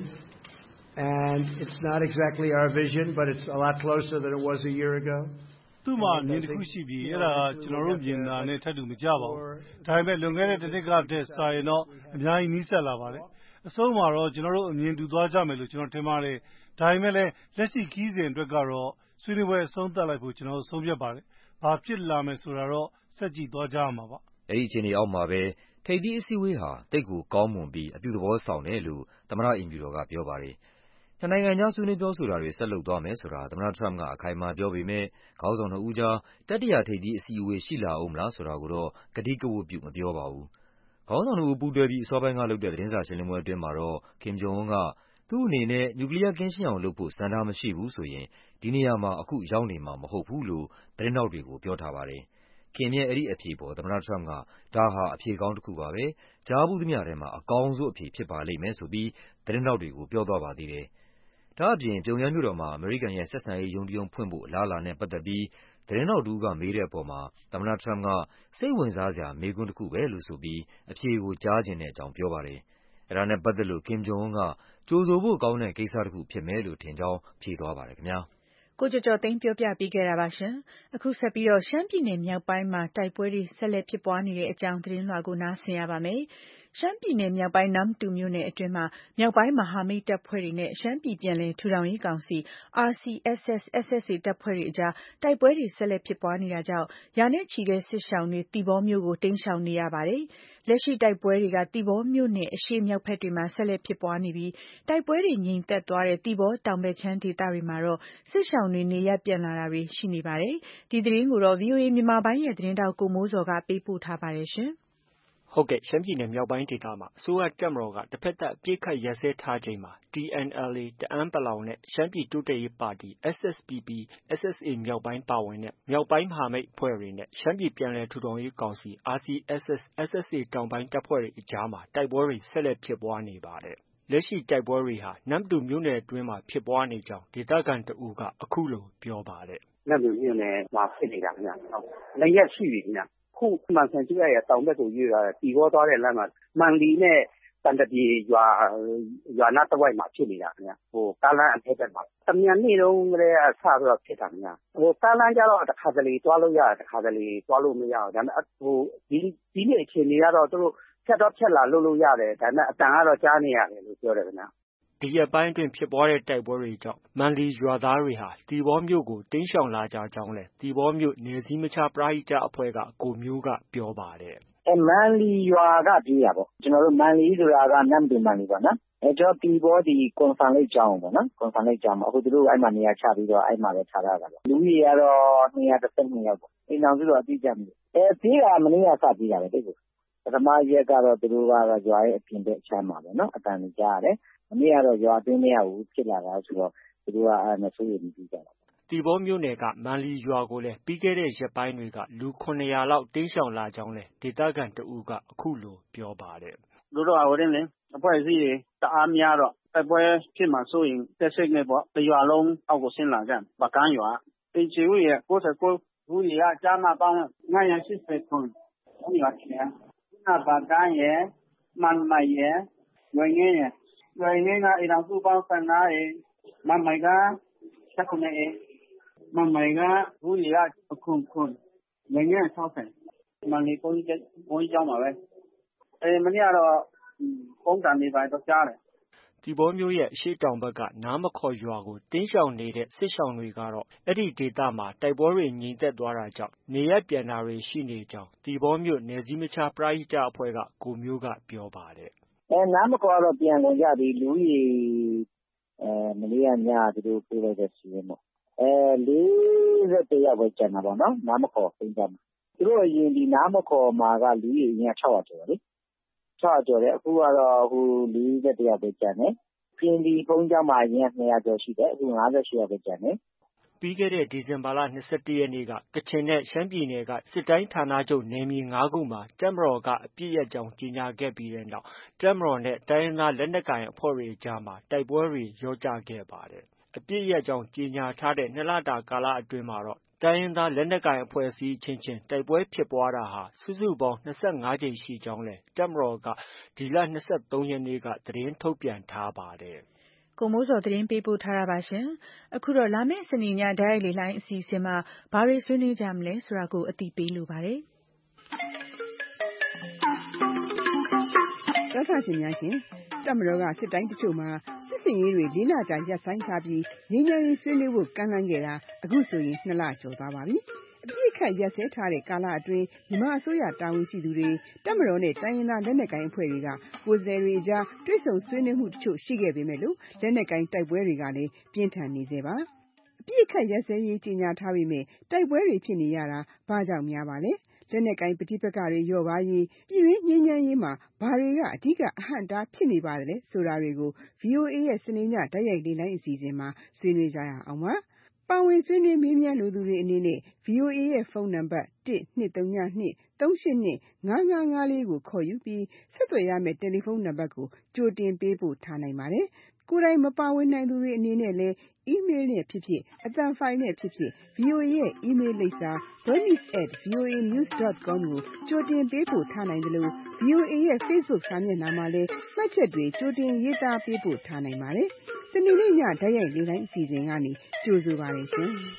and it's not exactly our vision but it's a lot closer than it was a year ago. သူ့မှာမြင်တစ်ခုရှိပြီးအဲ့ဒါကကျွန်တော်တို့မြင်တာနဲ့ထပ်တူမကြပါဘူး။ဒါပေမဲ့လွန်ခဲ့တဲ့တစ်နှစ်ကတည်းကစာရင်တော့အများကြီးနီးစပ်လာပါတယ်။အဆုံးမှာတော့ကျွန်တော်တို့အမြင်တူသွားကြမယ်လို့ကျွန်တော်ထင်ပါတယ်။ဒါပေမဲ့လည်းလက်ရှိခီးစဉ်အတွက်ကတော့ဆွေးနွေးပွဲအဆုံးသတ်လိုက်ဖို့ကျွန်တော်ဆုံးဖြတ်ပါတယ်။ဘာဖြစ်လာမယ်ဆိုတာတော့ဆက်ကြည့်သွားကြရမှာပါ။အဲဒီအခြေအနေအောက်မှာပဲထိပ်သီးအစည်းအဝေးဟာတိတ်ကိုကောင်းမွန်ပြီးအပြုသဘောဆောင်တယ်လို့သမ္မတအိမ်ဖြူတော်ကပြောပါတယ်။နှစ်နိုင်ငံကြားဆွေးနွေးပြောဆိုတာတွေဆက်လုပ်သွားမယ်ဆိုတာသမ္မတ Trump ကအခိုင်အမာပြောပေမဲ့ခေါင်းဆောင်နှစ်ဦးကြားတတိယထိပ်သီးအစည်းအဝေးရှိလာဦးမလားဆိုတာကိုတော့ကတိကဝတ်ပြုမပြောပါဘူး။ခေါင်းဆောင်နှစ်ဦးပူးတွဲပြီးအစောပိုင်းကလုပ်တဲ့သတင်းစာရှင်းလင်းပွဲအတွင်းမှာတော့ Kim Jong Un ကသူ့အနေနဲ့နျူကလ িয়ার ကင်းရှင်းအောင်လုပ်ဖို့ဆန္ဒမရှိဘူးဆိုရင်ဒီနေရာမှာအခုရောက်နေမှာမဟုတ်ဘူးလို့သတင်းထောက်တွေကိုပြောထားပါတယ်။ Kim ရဲ့အဲဒီအဖြေပေါ်သမ္မတ Trump ကဒါဟာအဖြေကောင်းတစ်ခုပါပဲ။ကြားဖူးသမျှထဲမှာအကောင်းဆုံးအဖြေဖြစ်ပါလိမ့်မယ်ဆိုပြီးသတင်းထောက်တွေကိုပြောသွားပါသေးတယ်။ဒါ့အပြင်ပြုံယမ်းမြို့တော်မှာအမေရိကန်ရဲ့ဆက်ဆံရေးရုံးတစ်ရုံးဖွင့်ဖို့အလားအလာနဲ့ပတ်သက်ပြီးသတင်းထောက်တစ်ဦးကမေးတဲ့အပေါ်မှာသမ္မတ Trump ကစိတ်ဝင်စားစရာမေးခွန်းတစ်ခုပဲလို့ဆိုပြီးအဖြေကိုကြားချင်တဲ့အကြောင်းပြောပါတယ်။အဲဒါနဲ့ပတ်သက်လို့ Kim Jong Un ကကြိုဆိုဖို့ကောင်းတဲ့ကိစ္စတစ်ခုဖြစ်မယ်လို့ထင်ကြောင်းဖြေသွားပါတယ်ခင်ဗျာ။ကိုကျော်ကျော်သိန်းပြောပြပေးခဲ့တာပါရှင်။အခုဆက်ပြီးတော့ရှမ်းပြည်နယ်မြောက်ပိုင်းမှာတိုက်ပွဲတွေဆက်လက်ဖြစ်ပွားနေတဲ့အကြောင်းသတင်းလွှာကိုနားဆင်ရပါမယ်။ရှမ်းပြည်နယ်မြောက်ပိုင်းနမ္မတူမြို့နယ်အတွင်းမှာမြောက်ပိုင်းမဟာမိတ်တပ်ဖွဲ့တွေနဲ့ရှမ်းပြည်ပြန်လည်ထူထောင်ရေးကောင်စီ R C S S S S A တပ်ဖွဲ့တွေအကြားတိုက်ပွဲတွေဆက်လက်ဖြစ်ပွားနေတာကြောင့်ရာနဲ့ချီတဲ့စစ်ရှောင်တွေသီပေါမြို့ကိုတိမ်းရှောင်နေရပါတယ်။လက်ရှိတိုက်ပွဲတွေကသီပေါမြို့နယ်အရှေ့မြောက်ဘက်တွေမှာဆက်လက်ဖြစ်ပွားနေပြီးတိုက်ပွဲတွေငြိမ်သက်သွားတဲ့သီပေါတောင်ဘက်ခြမ်းဒေသတွေမှာတော့စစ်ရှောင်တွေနေရပ်ပြန်လာတာတွေရှိနေပါတယ်။ဒီသတင်းကိုတော့ ဗွီအိုအေမြန်မာပိုင်းရဲ့သတင်းထောက်ကိုမိုးဇော်ကပေးပို့ထားပါတယ်ရှင်။ဟုတ်ကဲ့ရှမ်းပြည်နယ်မြောက်ပိုင်းဒေသမှာအစိုးရတပ်မတော်ကတစ်ဖက်သက်အပစ်အခတ်ရပ်စဲထားချိန်မှာ T N L A တအန်း(ပလောင်) နဲ့ရှမ်းပြည်တိုးတက်ရေးပါတီ S S P P S S A မြောက်ပိုင်းပါဝင်တဲ့မြောက်ပိုင်းမဟာမိတ်အဖွဲ့တွေနဲ့ရှမ်းပြည်ပြန်လည်ထူထောင်ရေးကောင်စီ R C S S S S A တောင်ပိုင်းတပ်ဖွဲ့တွေအကြားမှာတိုက်ပွဲတွေဆက်လက်ဖြစ်ပွားနေပါတယ်။လက်ရှိတိုက်ပွဲတွေဟာနမ္မတူမြို့နယ်အတွင်းမှာဖြစ်ပွားနေကြောင်းဒေသခံတစ်ဦးကအခုလိုပြောပါတယ်။နမ္မတူမြို့နယ်မှာဖြစ်နေတာခင်ဗျ။နှစ်ရက်ရှိပြီခင်ဗျ။ခုမှန်ဆန်ကျူရဲ့တောင်ဘက်ကိုရွေ့သွားတယ်တီဘောသွားတဲ့လမ်းမှာမန်လီနဲ့တန်တပြေရွာရွာနာတဝိုက်မှာဖြစ်နေတာခင်ဗျဟိုကားလမ်းအထက်ဘက်မှာတမြန်နေ့တုန်းကလေးအဆပြီးတော့ဖြစ်တာခင်ဗျဟိုကားလမ်းကျတော့တစ်ခါတလေသွားလို့ရတယ်တစ်ခါတလေသွားလို့မရဘူးဒါပေမဲ့ဟိုဒီဒီနေ့အချိန်ကြီးကတော့သူတို့ဖြတ်တော့ဖြတ်လာလို့လို့ရတယ်ဒါပေမဲ့အတန်ကတော့ကြားနေရတယ်လို့ပြောတယ်ခင်ဗျဒီရက်ပိုင်းအတွင်းဖြစ်ပွားတဲ့တိုက်ပွဲတွေကြောင့်မန်လီရွာသားတွေဟာသီပေါမြို့ကိုတိမ်းရှောင်လာကြကြောင်းလည်းသီပေါမြို့နယ်စည်းမခြားပရဟိတအဖွဲ့ကကိုမျိုးကပြောပါတယ်။အဲမန်လီရွာကပြေးရပေါ့ကျွန်တော်တို့မန်လီဆိုတာကနမ္မတူမန်လီပေါ့နော်။အဲကျွန်တော်သီပေါဒီကွန်ဆန်လိတ်ကျောင်းပေါ့နော်။ကွန်ဆန်လိတ်ကျောင်းမှာအခုသူတို့အဲ့မှာနေရာချပြီးတော့အဲ့မှာပဲထားရတာပေါ့။လူကြီးကတော့နှစ်ရာတစ်ဆယ်နှစ်ယောက်ပေါ့။အိမ်အောင်စုတော့အတိအကျမသိဘူး။အဲပြေးတာမနေ့ကစပြေးတာပဲတိတ်ကိုပထမရက်ကတော့သူတို့ကတော့ရွာရဲ့အပြင်ဘက်ချမ်းမှာပဲနော်အတန်ကြီးကြားရတယ်။မနေ့ကတော့ရွာအတွင်းထဲကိုဖြစ်လာတာဆိုတော့သူတို့ကအဲ့မဆိုးရည်ပြီးကြတာ။တီဘောမြို့နယ်ကမန်လီရွာကိုလည်းပြီးခဲ့တဲ့ရက်ပိုင်းတွေကလူခုနှစ်ရာလောက်တိမ်းရှောင်လာကြောင်းလည်းဒေသခံတဦးကအခုလိုပြောပါတယ်။သူတို့ကဟိုတင်းလေအဖွဲ့အစည်းတွေတအားများတော့တိုက်ပွဲဖြစ်မှဆိုရင်တက်စိတ်နဲ့ပေါ့တရွာလုံးအောက်ကိုဆင်းလာကြပကန်းရွာတင်ချီဦးရဲ့ကိုယ်စကိုဘူးကြီးကကြားမပေါင်းငါးရာရှစ်ဆယ်ခုဘုရားရှင်နာပကန်းရဲ့မန်မိုင်ရဲ့ရွှေငင်းရဲ့ရွှေငင်းကအိမ်တော်စုပေါင်းဆယ်ငါးရဲ့မန်မိုင်ကဆက်ခုနဲ့မန်မိုင်ကဘူးကြီးကအခုခုငင်းငင်း၆ဆယ်မန်လီကိုကြီးကိုကြီးကြောင်းပါပဲအဲမနေ့ကတော့ပုံစံနေပါတော့ကြားတယ်တီဘောမျိုးရဲ့အရှိတောင်ဘက်ကနားမခေါ်ရွာကိုတင်းရှောင်နေတဲ့စစ်ရှောင်တွေကတော့အဲ့ဒီဒေသမှာတိုက်ပွဲတွေငြိမ်သက်သွားတာကြောင့်နေရပ်ပြန်တာတွေရှိနေကြောင်းတီဘောမျိုးနယ်စည်းမခြားပရဟိတအဖွဲ့ကကိုမျိုးကပြောပါတယ်အဲနားမခေါ်တော့ပြန်ဝင်ကြပြီလူကြီးအဲမနေ့ကညသူတို့ပြေးလိုက်တဲ့စီးရင်ပေါ့အဲလေးဆယ်တယောက်ပဲကျန်တာပေါ့နော်နားမခေါ်ပြင်ကြမှာသူတို့အရင်ဒီနားမခေါ်မှာကလူကြီးအရင်၆ရာကျော်လေ၆ရာကျော်တယ်အခုကတော့ဟိုလေးဆယ်တယောက်ပဲကျန်တယ်ပြင်ဒီဘုံကျောင်းမှာအရင်နှစ်ရာကျော်ရှိတယ်အခု၅၈ယောက်ပဲကျန်တယ်ပြီးခဲ့တဲ့ဒီဇင်ဘာလ၂၁ရက်နေ့ကကချင်နဲ့ရှမ်းပြည်နယ်ကစစ်တိုင်းဌာနချုပ်နယ်မြေ၅ခုမှာတပ်မတော်ကအပစ်ရပ်ကြောင်းကြေညာခဲ့ပြီးတဲ့နောက်တပ်မတော်နဲ့တိုင်းရင်းသားလက်နက်ကိုင်အဖွဲ့တွေအကြားမှာတိုက်ပွဲတွေလျော့ကျခဲ့ပါတယ်။အပစ်ရပ်ကြောင်းကြေညာထားတဲ့နှစ်လတာကာလအတွင်းမှာတော့တိုင်းရင်းသားလက်နက်ကိုင်အဖွဲ့အစည်းအချင်းချင်းတိုက်ပွဲဖြစ်ပွားတာဟာစုစုပေါင်း၂၅ကြိမ်ရှိကြောင်းလည်းတပ်မတော်ကဒီလ၂၃ရက်နေ့ကသတင်းထုတ်ပြန်ထားပါတယ်။ကိုမိုးဇော်သတင်းပေးပို့ထားတာပါရှင်။အခုတော့လာမယ့်စနေညဓာတ်ရိုက်လေလှိုင်းအစီအစဉ်မှာဘာတွေဆွေးနွေးကြမလဲဆိုတာကိုအသိပေးလိုပါတယ်။သောတာရှင်များရှင်တပ်မတော်ကစစ်တိုင်းတချို့မှာစစ်စင်ရေးတွေလေးလကြာရပ်ဆိုင်းထားပြီးငြိမ်းချမ်းရေးဆွေးနွေးဖို့ကမ်းလှမ်းခဲ့တာအခုဆိုရင်နှစ်လကျော်သွားပါပြီ။အပြည့်ခတ်ရက်စဲထားတဲ့ကာလအတွင်းမြန်မာအစိုးရတာဝန်ရှိသူတွေတပ်မတော်နဲ့တိုင်းရင်းသားလက်နက်ကိုင်အဖွဲ့တွေကကိုယ်စားလှယ်တွေအကြားတွေ့ဆုံဆွေးနွေးမှုတချို့ရှိခဲ့ပေမဲ့လို့လက်နက်ကိုင်တိုက်ပွဲတွေကလည်းပြင်းထန်နေသေးပါ။အပြည့်ခတ်ရက်စဲရေးကြီးညာထားပေမဲ့တိုက်ပွဲတွေဖြစ်နေရတာဘာကြောင့်များပါလဲ။လက်နက်ကိုင်ပဋိပက္ခတွေလျော့ပါးရေးပြည်တွင်းငြိမ်းချမ်းရေးမှာဘာတွေကအဓိကအဟန့်အတားဖြစ်နေပါသလဲဆိုတာတွေကို ဗွီအိုအေ ရဲ့စနေညဓာတ်ရိုက်လေလှိုင်းအစီအစဉ်မှာဆွေးနွေးကြရအောင်ပါ။ပါဝင်ဆွေးနွေးမေးမြန်းလိုသူတွေအနေနဲ့ ဗွီအိုအေ ရဲ့ဖုန်းနံပါတ်တစ်၂၃၂ ၃၈၂ ၅၅၅၄ကိုခေါ်ယူပြီးဆက်သွယ်ရမယ့်တယ်လီဖုန်းနံပါတ်ကိုကြိုတင်ပေးပို့ထားနိုင်ပါတယ်။ကိုယ်တိုင်မပါဝင်နိုင်သူတွေအနေနဲ့လည်း email နဲ့ဖြစ်ဖြစ်အသံဖိုင်နဲ့ဖြစ်ဖြစ် ဗွီအိုအေ ရဲ့ email လိပ်စာ burmese at voanews dot com ကိုကြိုတင်ပေးပို့ထားနိုင်သလို ဗွီအိုအေ ရဲ့ Facebook စာမျက်နှာမှာလည်းမှတ်ချက်တွေကြိုတင်ရေးသားပေးပို့ထားနိုင်ပါတယ်။စနေနေ့ညဓာတ်ရိုက်လေလှိုင်းအစီအစဉ်ကနေကြိုဆိုပါရရှင်။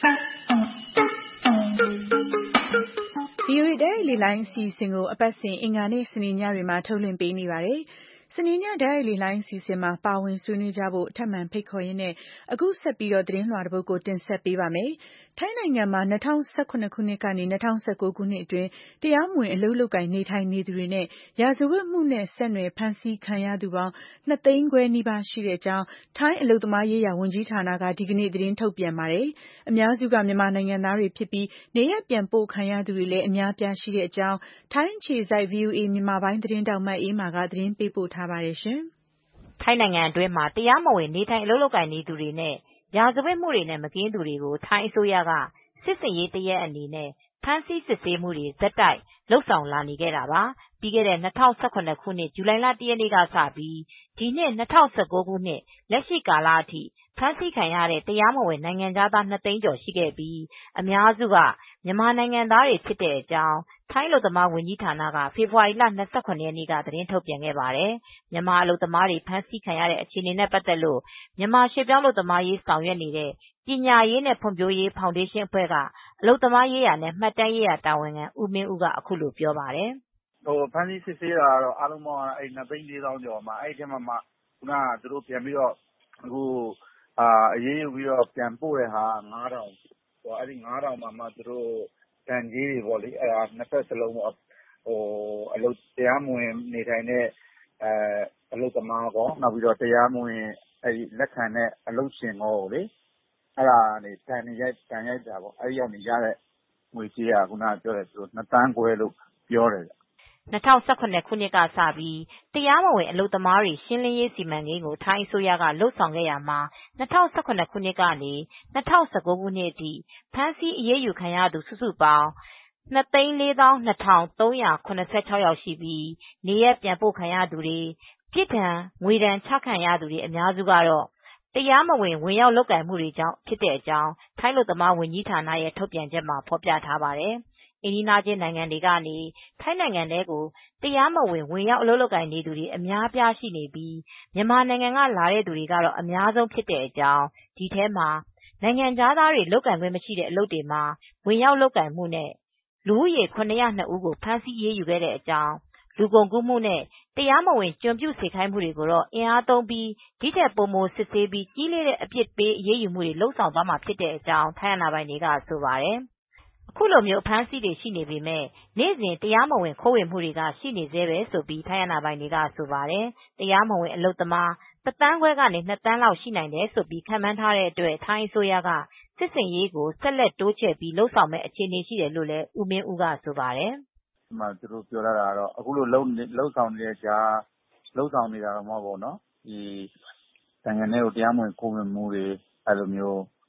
ဗွီအိုအေဓာတ်ရိုက်လေလှိုင်းအစီအစဉ်ကိုအပတ်စဉ်အင်္ဂါနေ့စနေညတွေမှာထုတ်လွှင့်ပေးနေပါတယ်။စနေညဓာတ်ရိုက်လေလှိုင်းအစီအစဉ်မှာပါဝင်ဆွေးနွေးကြဖို့ထပ်မံဖိတ်ခေါ်ရင်းနဲ့အခုဆက်ပြီးတော့သတင်းလွှာတစ်ပုဒ်ကိုတင်ဆက်ပေးပါမယ်။ထိုင်းနိုင်ငံမှာ၂၀၁၇ခုနှစ်ကနေ၂၀၁၉ခုနှစ်အတွင်းတရားမဝင်အလုပ်လုပ်ကိုင်နေထိုင်နေသူတွေနဲ့ရာဇဝတ်မှုနဲ့ဆက်နွယ်ဖမ်းဆီးခံရသူပေါင်းနှစ်သိန်းခွဲနီးပါးရှိတဲ့အကြောင်းထိုင်းအလုပ်သမားရေးရာဝန်ကြီးဌာနကဒီကနေ့သတင်းထုတ်ပြန်ပါတယ်။အများစုကမြန်မာနိုင်ငံသားတွေဖြစ်ပြီးနေရပ်ပြန်ပို့ခံရသူတွေလည်းအများပြားရှိတဲ့အကြောင်းထိုင်းအခြေစိုက် ဗွီအိုအေမြန်မာပိုင်းသတင်းထောက်မအေးမာကသတင်းပေးပို့ထားပါတယ်ရှင်။ထိုင်းနိုင်ငံအတွင်းမှာတရားမဝင်နေထိုင်အလုပ်လုပ်ကိုင်နေသူတွေနဲ့ရာဇဝတ်မှုတွေနဲ့မကင်းသူတွေကိုထိုင်းအစိုးရကစစ်ဆင်ရေးတရပ်အနေနဲ့ဖမ်းဆီးစစ်ဆေးမှုတွေဆက်တိုက်လုပ်ဆောင်လာနေခဲ့တာပါ။ပြီးခဲ့တဲ့၂၀၁၇ခုနှစ်ဇူလိုင်လတစ်ရက်နေ့ကစပြီးဒီနှစ်၂၀၁၉ခုနှစ်လက်ရှိကာလအထိဖမ်းဆီးခံရတဲ့တရားမဝင်နိုင်ငံခြားသားနှစ်သိန်းကျော်ရှိခဲ့ပြီးအများစုကမြန်မာနိုင်ငံသားတွေဖြစ်တဲ့အကြောင်းထိုင်းအလုပ်သမားဝန်ကြီးဌာနကဖေဖေါ်ဝါရီလ၂၇ရက်နေ့ကသတင်းထုတ်ပြန်ခဲ့ပါတယ်။မြန်မာအလုပ်သမားတွေဖမ်းဆီးခံရတဲ့အခြေအနေနဲ့ပတ်သက်လို့မြန်မာရွှေ့ပြောင်းအလုပ်သမားရေးဆောင်ရွက်နေတဲ့ပညာရေးနဲ့ဖွံ့ဖြိုးရေးဖောင်ဒေးရှင်းအဖွဲ့ကအလုပ်သမားရေးရာနဲ့မှတ်တမ်းရေးရာတာဝန်ခံဦးမင်းဦးကအခုလိုပြောပါတယ်။“ဖမ်းဆီးစစ်ဆေးတာကတော့အားလုံးပေါင်းနှစ်သိန်းလေးသောင်းကျော်မှာအဲဒီထဲမှာမှခုနကသူတို့ပြန်ပြီးတော့အခုအရေးယူပြီးတော့ပြန်ပို့တဲ့ဟာကငါးထောင်အဲဒီငါးထောင်မှာမှသူတို့ဒဏ်ကြေးတွေပေါ့လေအဲဒါနှစ်ဖက်စလုံးပေါ့အလုပ်တရားမဝင်နေထိုင်တဲ့အလုပ်သမားကောနောက်ပြီးတော့တရားမဝင်အဲဒီလက်ခံတဲ့အလုပ်ရှင်ကောကိုလေအဲဒါကနေဒဏ်ရိုက်ဒဏ်ရိုက်တာပေါ့အဲဒီကနေရတဲ့ငွေကြေးကခုနကပြောတယ်သူတို့နှစ်သန်းခွဲလို့ပြောတယ်ဗျ။” ၂၀၁၇ခုနှစ်ကစပြီးတရားမဝင်အလုပ်သမားတွေရှင်းလင်းရေးစီမံကိန်းကိုထိုင်းအစိုးရကလုပ်ဆောင်ခဲ့ရာမှာ၂၀၁၇ခုနှစ်ကနေ၂၀၁၉ခုနှစ်အထိဖမ်းဆီးအရေးယူခံရသူစုစုပေါင်းနှစ်သိန်းလေးသောင်းနှစ်ထောင်သုံးရာ၇၆ယောက်ရှိပြီးနေရပ်ပြန်ပို့ခံရသူတွေပြစ်ဒဏ်ငွေဒဏ်ချခံရသူတွေအများစုကတော့တရားမဝင်ဝင်ရောက်လုပ်ကိုင်မှုတွေကြောင့်ဖြစ်တဲ့အကြောင်းထိုင်းအလုပ်သမားဝန်ကြီးဌာနရဲ့ထုတ်ပြန်ချက်မှာဖော်ပြထားပါတယ်။အိမ်နီးချင်းနိုင်ငံတွေကနေထိုင်းနိုင်ငံထဲကိုတရားမဝင်ဝင်ရောက်အလုပ်လုပ်ကိုင်နေသူတွေအများအပြားရှိနေပြီးမြန်မာနိုင်ငံကလာတဲ့သူတွေကတော့အများဆုံးဖြစ်တဲ့အကြောင်းဒီထဲမှာနိုင်ငံခြားသားတွေလုပ်ကိုင်ခွင့်မရှိတဲ့အလုပ်တွေမှာဝင်ရောက်လုပ်ကိုင်မှုနဲ့လူဦးရေခုနှစ်ရာနှစ်ဦးကိုဖမ်းဆီးအရေးယူခဲ့တဲ့အကြောင်းလူကုန်ကူးမှုနဲ့တရားမဝင်ကျွန်ပြုစေခိုင်းမှုတွေကိုတော့အင်အားသုံးပြီးဒီထက်ပိုမိုစစ်ဆေးပြီးကြီးလေးတဲ့အပြစ်ပေးအရေးယူမှုတွေလုပ်ဆောင်သွားမှာဖြစ်တဲ့အကြောင်းထိုင်းအာဏာပိုင်တွေကဆိုပါတယ်။အခုလိုမျိုးအဖမ်းဆီးတွေရှိနေပေမဲ့နေ့စဉ်တရားမဝင်ခိုးဝင်မှုတွေကရှိနေသေးပဲဆိုပြီးထိုင်းအာဏာပိုင်တွေကဆိုပါတယ်။တရားမဝင်အလုပ်သမားတစ်သန်းခွဲကနေနှစ်သန်းလောက်ရှိနိုင်တယ်ဆိုပြီးခန့်မှန်းထားတဲ့အတွက်ထိုင်းအစိုးရကစစ်ဆင်ရေးကိုဆက်လက်တိုးချဲ့ပြီးလုပ်ဆောင်မယ့်အခြေအနေရှိတယ်လို့လည်းဦးမင်းဦးကဆိုပါတယ်။“ဒီမှာသူတို့ပြောထားတာကတော့အခုလိုလုပ်ဆောင်နေတဲ့ကြားလုပ်ဆောင်နေတာတော့မဟုတ်ဘူးနော်ဒီနိုင်ငံထဲကိုတရားမဝင်ခိုးဝင်မှုတွေအဲလိုမျိုး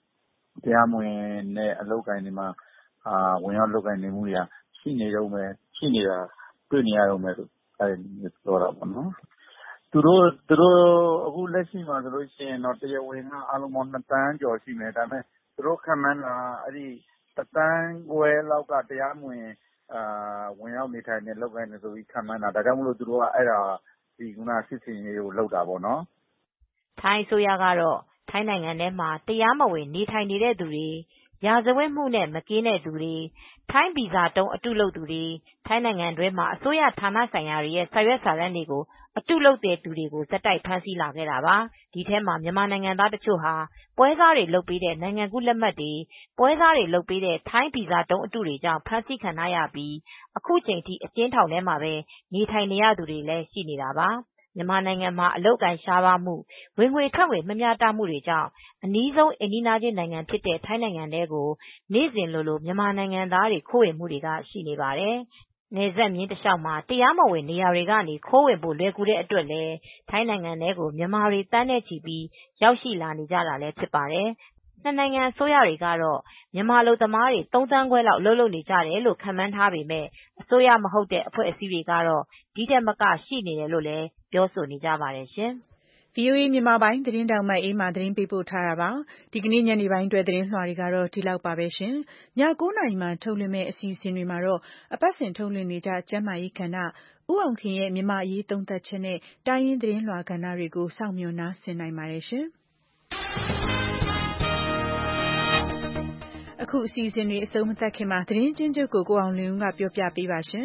တရားမဝင်တဲ့အလုပ်ကိုင်းတွေမှာအာဝင်ရောက်လုပ်ကိုင်းနေမှုတွေကရှိနေတော့မယ်ရှိနေတာတွေ့နေရတော့မယ်လို့အဲဒီပြောတာပေါ့နော်သူတို့သူတို့အခုလက်ရှိမှာဆိုလို့ရှိရင်တော့တရားဝင်ကအလုံးပေါင်းနှစ်တန်းကျော်ရှိမယ်ဒါပေမဲ့သူတို့ခံမှန်းတာအဲ့ဒီတစ်တန်းခွဲလောက်ကတရားမဝင်အာဝင်ရောက်နေထိုင်နေလောက်ကိုင်းနေဆိုပြီးခံမှန်းတာဒါကြောင့်မလို့သူတို့ကအဲ့ဒါဒီကုနာစစ်စင်ရေးကိုလောက်တာပေါ့နော်ထိုင်းအစိုးရကတော့ထိုင်းနိုင်ငံထဲမှာတရားမဝင်နေထိုင်နေတဲ့သူတွေရာဇဝတ်မှုနဲ့မကင်းတဲ့သူတွေထိုင်းဗီဇာတုံးအတုလုပ်သူတွေထိုင်းနိုင်ငံတွင်းမှာအစိုးရဌာနဆိုင်ရာတွေရဲ့စာရွက်စာတမ်းတွေကိုအတုလုပ်တဲ့သူတွေကိုဇက်တိုက်ဖမ်းဆီးလာခဲ့တာပါဒီထဲမှာမြန်မာနိုင်ငံသားတချို့ဟာပွဲစားတွေလုပ်ပေးတဲ့နိုင်ငံကူးလက်မှတ်တွေပွဲစားတွေလုပ်ပေးတဲ့ထိုင်းဗီဇာတုံးအတုတွေကြောင့်ဖမ်းဆီးခံရပြီးအခုချိန်ထိအကျဉ်းထောင်ထဲမှာပဲနေထိုင်နေရသူတွေလည်းရှိနေတာပါမြန်မာနိုင်ငံမှာအလုပ်ကိုင်ရှားပါးမှုဝင်ငွေထွက်ငွေမမျှတမှုတွေကြောင့်အနီးဆုံးအိမ်နီးနားချင်းနိုင်ငံဖြစ်တဲ့ထိုင်းနိုင်ငံထဲကိုနေ့စဉ်လိုလိုမြန်မာနိုင်ငံသားတွေခိုးဝင်မှုတွေကရှိနေပါတယ်။နယ်စပ်မြင်းတလျှောက်မှာတရားမဝင်နေရာတွေကနေခိုးဝင်ဖို့လွယ်ကူတဲ့အတွက်လည်းထိုင်းနိုင်ငံထဲကိုမြန်မာတွေတန်းနဲ့ချီပြီးရောက်ရှိလာနေကြတာလည်းဖြစ်ပါတယ်။နှစ်နိုင်ငံအစိုးရတွေကတော့မြန်မာအလုပ်သမားတွေသုံးသန်းခွဲလောက်အလုပ်လုပ်နေကြတယ်လို့ခန့်မှန်းထားပေမဲ့အစိုးရမဟုတ်တဲ့အဖွဲ့အစည်းတွေကတော့ဒီထက်မကရှိနေတယ်လို့လည်းပြောဆိုနေကြပါတယ်ရှင်။ဗွီအိုအေမြန်မာပိုင်းသတင်းထောက်မအေးမာသတင်းပေးပို့ထားတာပါဒီကနေ့ညနေပိုင်းအတွက်သတင်းလွှာတွေကတော့ဒီလောက်ပါပဲရှင်ည၉နာရီမှထုတ်လွှင့်မယ့်အစီအစဉ်တွေမှာတော့အပတ်စဉ်ထုတ်လွှင့်နေကြကျန်းမာရေးကဏ္ဍဥအောင်ခင်ရဲ့မြန်မာအရေးသုံးသပ်ချက်နဲ့တိုင်းရင်းသတင်းလွှာကဏ္ဍတွေကိုစောင့်မျှော်နားဆင်နိုင်ပါတယ်ရှင်အခုအစီအစဉ်တွေအဆုံးမသတ်ခင်မှာသတင်းချင်းချုပ်ကိုကိုအောင်လင်းဦးကပြောပြပေးပါရှင်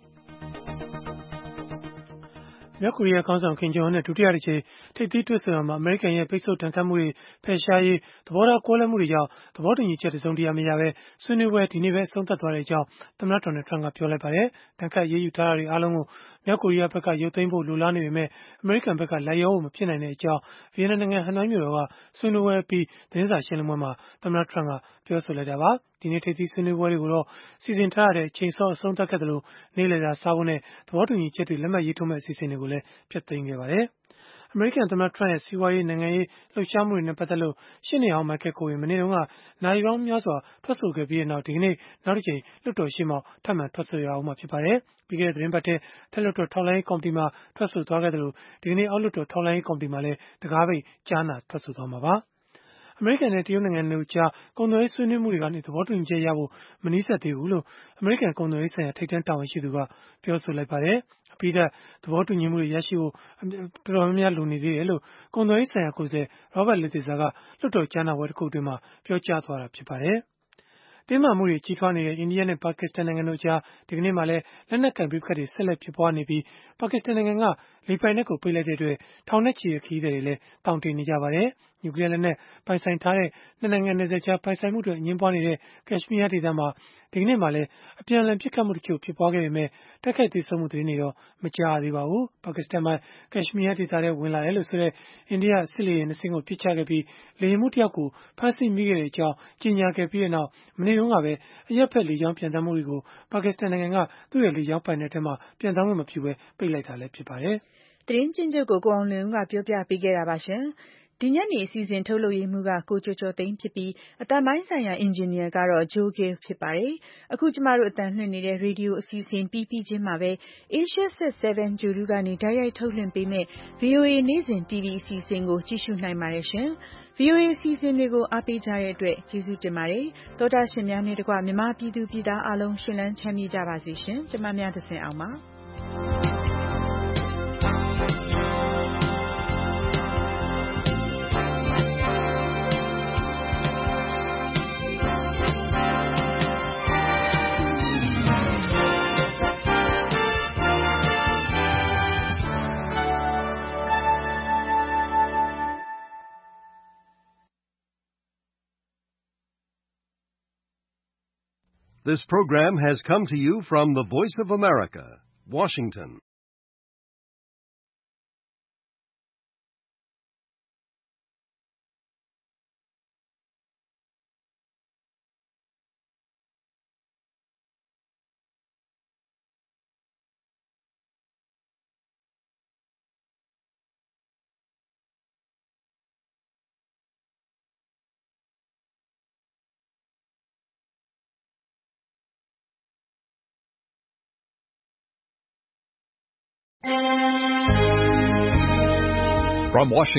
မြောက်ကိုရီးယားခေါင်းဆောင်ကင်ဂျုံအွန်းနဲ့ဒုတိယတစ်ကြိမ်ထိပ်သီးတွေ့ဆုံရာမှာအမေရိကန်ရဲ့ပိတ်ဆို့ဒဏ်ခတ်မှုတွေဖယ်ရှားရေးသဘောထားကွဲလွဲမှုတွေကြောင့်သဘောတူညီချက်တစုံတရာမရဘဲဆွေးနွေးပွဲဒီနေ့ပဲအဆုံးသတ်သွားတဲ့အကြောင်းသမ္မတဒေါ်နယ်ထရန့်ကပြောလိုက်ပါတယ်။ဒဏ်ခတ်ရေးယူထားတာတွေအားလုံးကိုမြောက်ကိုရီးယားဘက်ကရုပ်သိမ်းဖို့လိုလားနေပေမဲ့အမေရိကန်ဘက်ကလိုက်ရောဖို့မဖြစ်နိုင်တဲ့အကြောင်းဗီယက်နမ်နိုင်ငံဟနွိုင်းမြို့တော်ကဆွေးနွေးပွဲပြီးသတင်းစာရှင်းလင်းပွဲမှာသမ္မတထရန့်ကပြောဆိုလိုက်တာပါ။ဒီနေ့ထိပ်သီးဆွေးနွေးပွဲတွေကိုတော့စီစဉ်ထားတဲ့အချိန်စောအဆုံးသတ်ခဲ့သလိုနေ့လည်စာစားဖို့နဲ့သဘောတူညီချက်တွေလက်မှတ်ရေးထိုးမဲ့အစီအစဉ်တွေကိုလည်းဖျက်သိမ်းခဲ့ပါတယ်။အမေရိကန်သမ္မတထရန့်ရဲ့စီးပွားရေးနိုင်ငံရေးလှုပ်ရှားမှုတွေနဲ့ပတ်သက်လို့ရှေ့နေဟောင်း Michael Cohen မနေ့တုန်းကနာရီပေါင်းများစွာထွက်ဆိုခဲ့ပြီးနောက်ဒီကနေ့နောက်တစ်ကြိမ်လွှတ်တော်ရှေ့မှောက်ထပ်မံထွက်ဆိုရအောင်မှာဖြစ်ပါတယ်။ပြီးခဲ့တဲ့သတင်းပတ်ထဲထက်လွှတ်တော်ထောက်လှမ်းရေးကော်မတီမှာထွက်ဆိုသွားခဲ့သလိုဒီကနေ့အောက်လွှတ်တော်ထောက်လှမ်းရေးကော်မတီမှာလည်းတကားပိတ်ကြားနာထွက်ဆိုသွားမှာပါ။အမေရိကန်နဲ့တရုတ်နိုင်ငံတို့ကြားကုန်သွယ်ရေးဆွေးနွေးမှုတွေကနေသဘောတူညီချက်ရဖို့မနီးစပ်သေးဘူးလို့အမေရိကန်ကုန်သွယ်ရေးဆိုင်ရာထိပ်တန်းတာဝန်ရှိသူကပြောဆိုလိုက်ပါတယ်။အပြီးသတ်သဘောတူညီမှုတွေရရှိဖို့တော်တော်များများလိုနေသေးတယ်လို့ကုန်သွယ်ရေးဆိုင်ရာကိုယ်စားလှယ် Robert Lighthizer ကလွှတ်တော်ကြားနာပွဲတစ်ခုအတွင်းမှာပြောကြားသွားတာဖြစ်ပါတယ်။တင်းမာမှုတွေကြီးထွားနေတဲ့အိန္ဒိယနဲ့ပါကစ္စတန်နိုင်ငံတို့ကြားဒီကနေ့မှလည်းလက်နက်ကိုင်ပဋိပက္ခတွေဆက်လက်ဖြစ်ပွားနေပြီးပါကစ္စတန်နိုင်ငံကလေပိုင်နက်ကိုပိတ်လိုက်တဲ့အတွက်ထောင်နဲ့ချီတဲ့ခရီးသည်တွေလည်းတောင်းတနေကြပါတယ်။နျူကလီးယားလက်နက်ပိုင်ဆိုင်ထားတဲ့နှစ်နိုင်ငံနယ်စပ်ကြားပိုင်ဆိုင်မှုတွေအငြင်းပွားနေတဲ့ကက်ရှ်မီးယားဒေသမှာဒီကနေ့မှလည်းအပြန်အလှန်ပစ်ခတ်မှုတချို့ဖြစ်ပွားခဲ့ပေမဲ့တိုက်ခိုက်သေးဆုံးမှုသတင်းတွေတော့မကြားရသေးပါဘူး။ပါကစ္စတန်ပိုင်ကက်ရှ်မီးယားဒေသထဲဝင်လာတယ်လို့ဆိုတဲ့အိန္ဒိယစစ်လေယာဉ်နှစ်စင်းကိုပစ်ချခဲ့ပြီးလေယာဉ်မှူးတယောက်ကိုဖမ်းဆီးမိခဲ့ကြောင်းကြေညာခဲ့ပြီးနောက်မနေ့တုန်းကပဲအရပ်ဖက်လေကြောင်းပျံသန်းမှုတွေကိုပါကစ္စတန်နိုင်ငံကသူ့ရဲ့လေကြောင်းပိုင်နက်ထဲမှာပျံသန်းခွင့်မပြုဘဲပိတ်လိုက်တာလည်းဖြစ်ပါတယ်။သတင်းချင်းချုပ်ကိုကိုအောင်လင်းဦးကပြောပြပေးခဲ့တာပါရှင်။ဒီညနေအစီအစဉ်ထုတ်လုပ်ရေးမှူးကကိုကျော်ကျော်သိန်းဖြစ်ပြီးအတန်ပိုင်းဆိုင်ရာအင်ဂျင်နီယာကတော့ Joe Gill ဖြစ်ပါတယ်။အခုကျမတို့အတန်လွှင့်နေတဲ့ရေဒီယိုအစီအစဉ်ပြီးပြီးချင်းမှာပဲ Asia Set 7 ဂြိုလ်တုကနေတိုက်ရိုက်ထုတ်လွှင့်ပေးမယ့် ဗွီအိုအေ နေ့စဉ် တီဗီ အစီအစဉ်ကိုကြည့်ရှုနိုင်ပါတယ်ရှင်။ ဗွီအိုအေအစီအစဉ်တွေကိုအားပေးကြတဲ့အတွက်ကျေးဇူးတင်ပါတယ်။သောတာရှင်များနဲ့တကွမြန်မာပြည်သူပြည်သားအားလုံးရှင်လန်းချမ်းမြေ့ကြပါစေရှင်။ကျမများသစဉ်အောင်ပါ။ This program has come to you from the Voice of America, Washington. From Washington.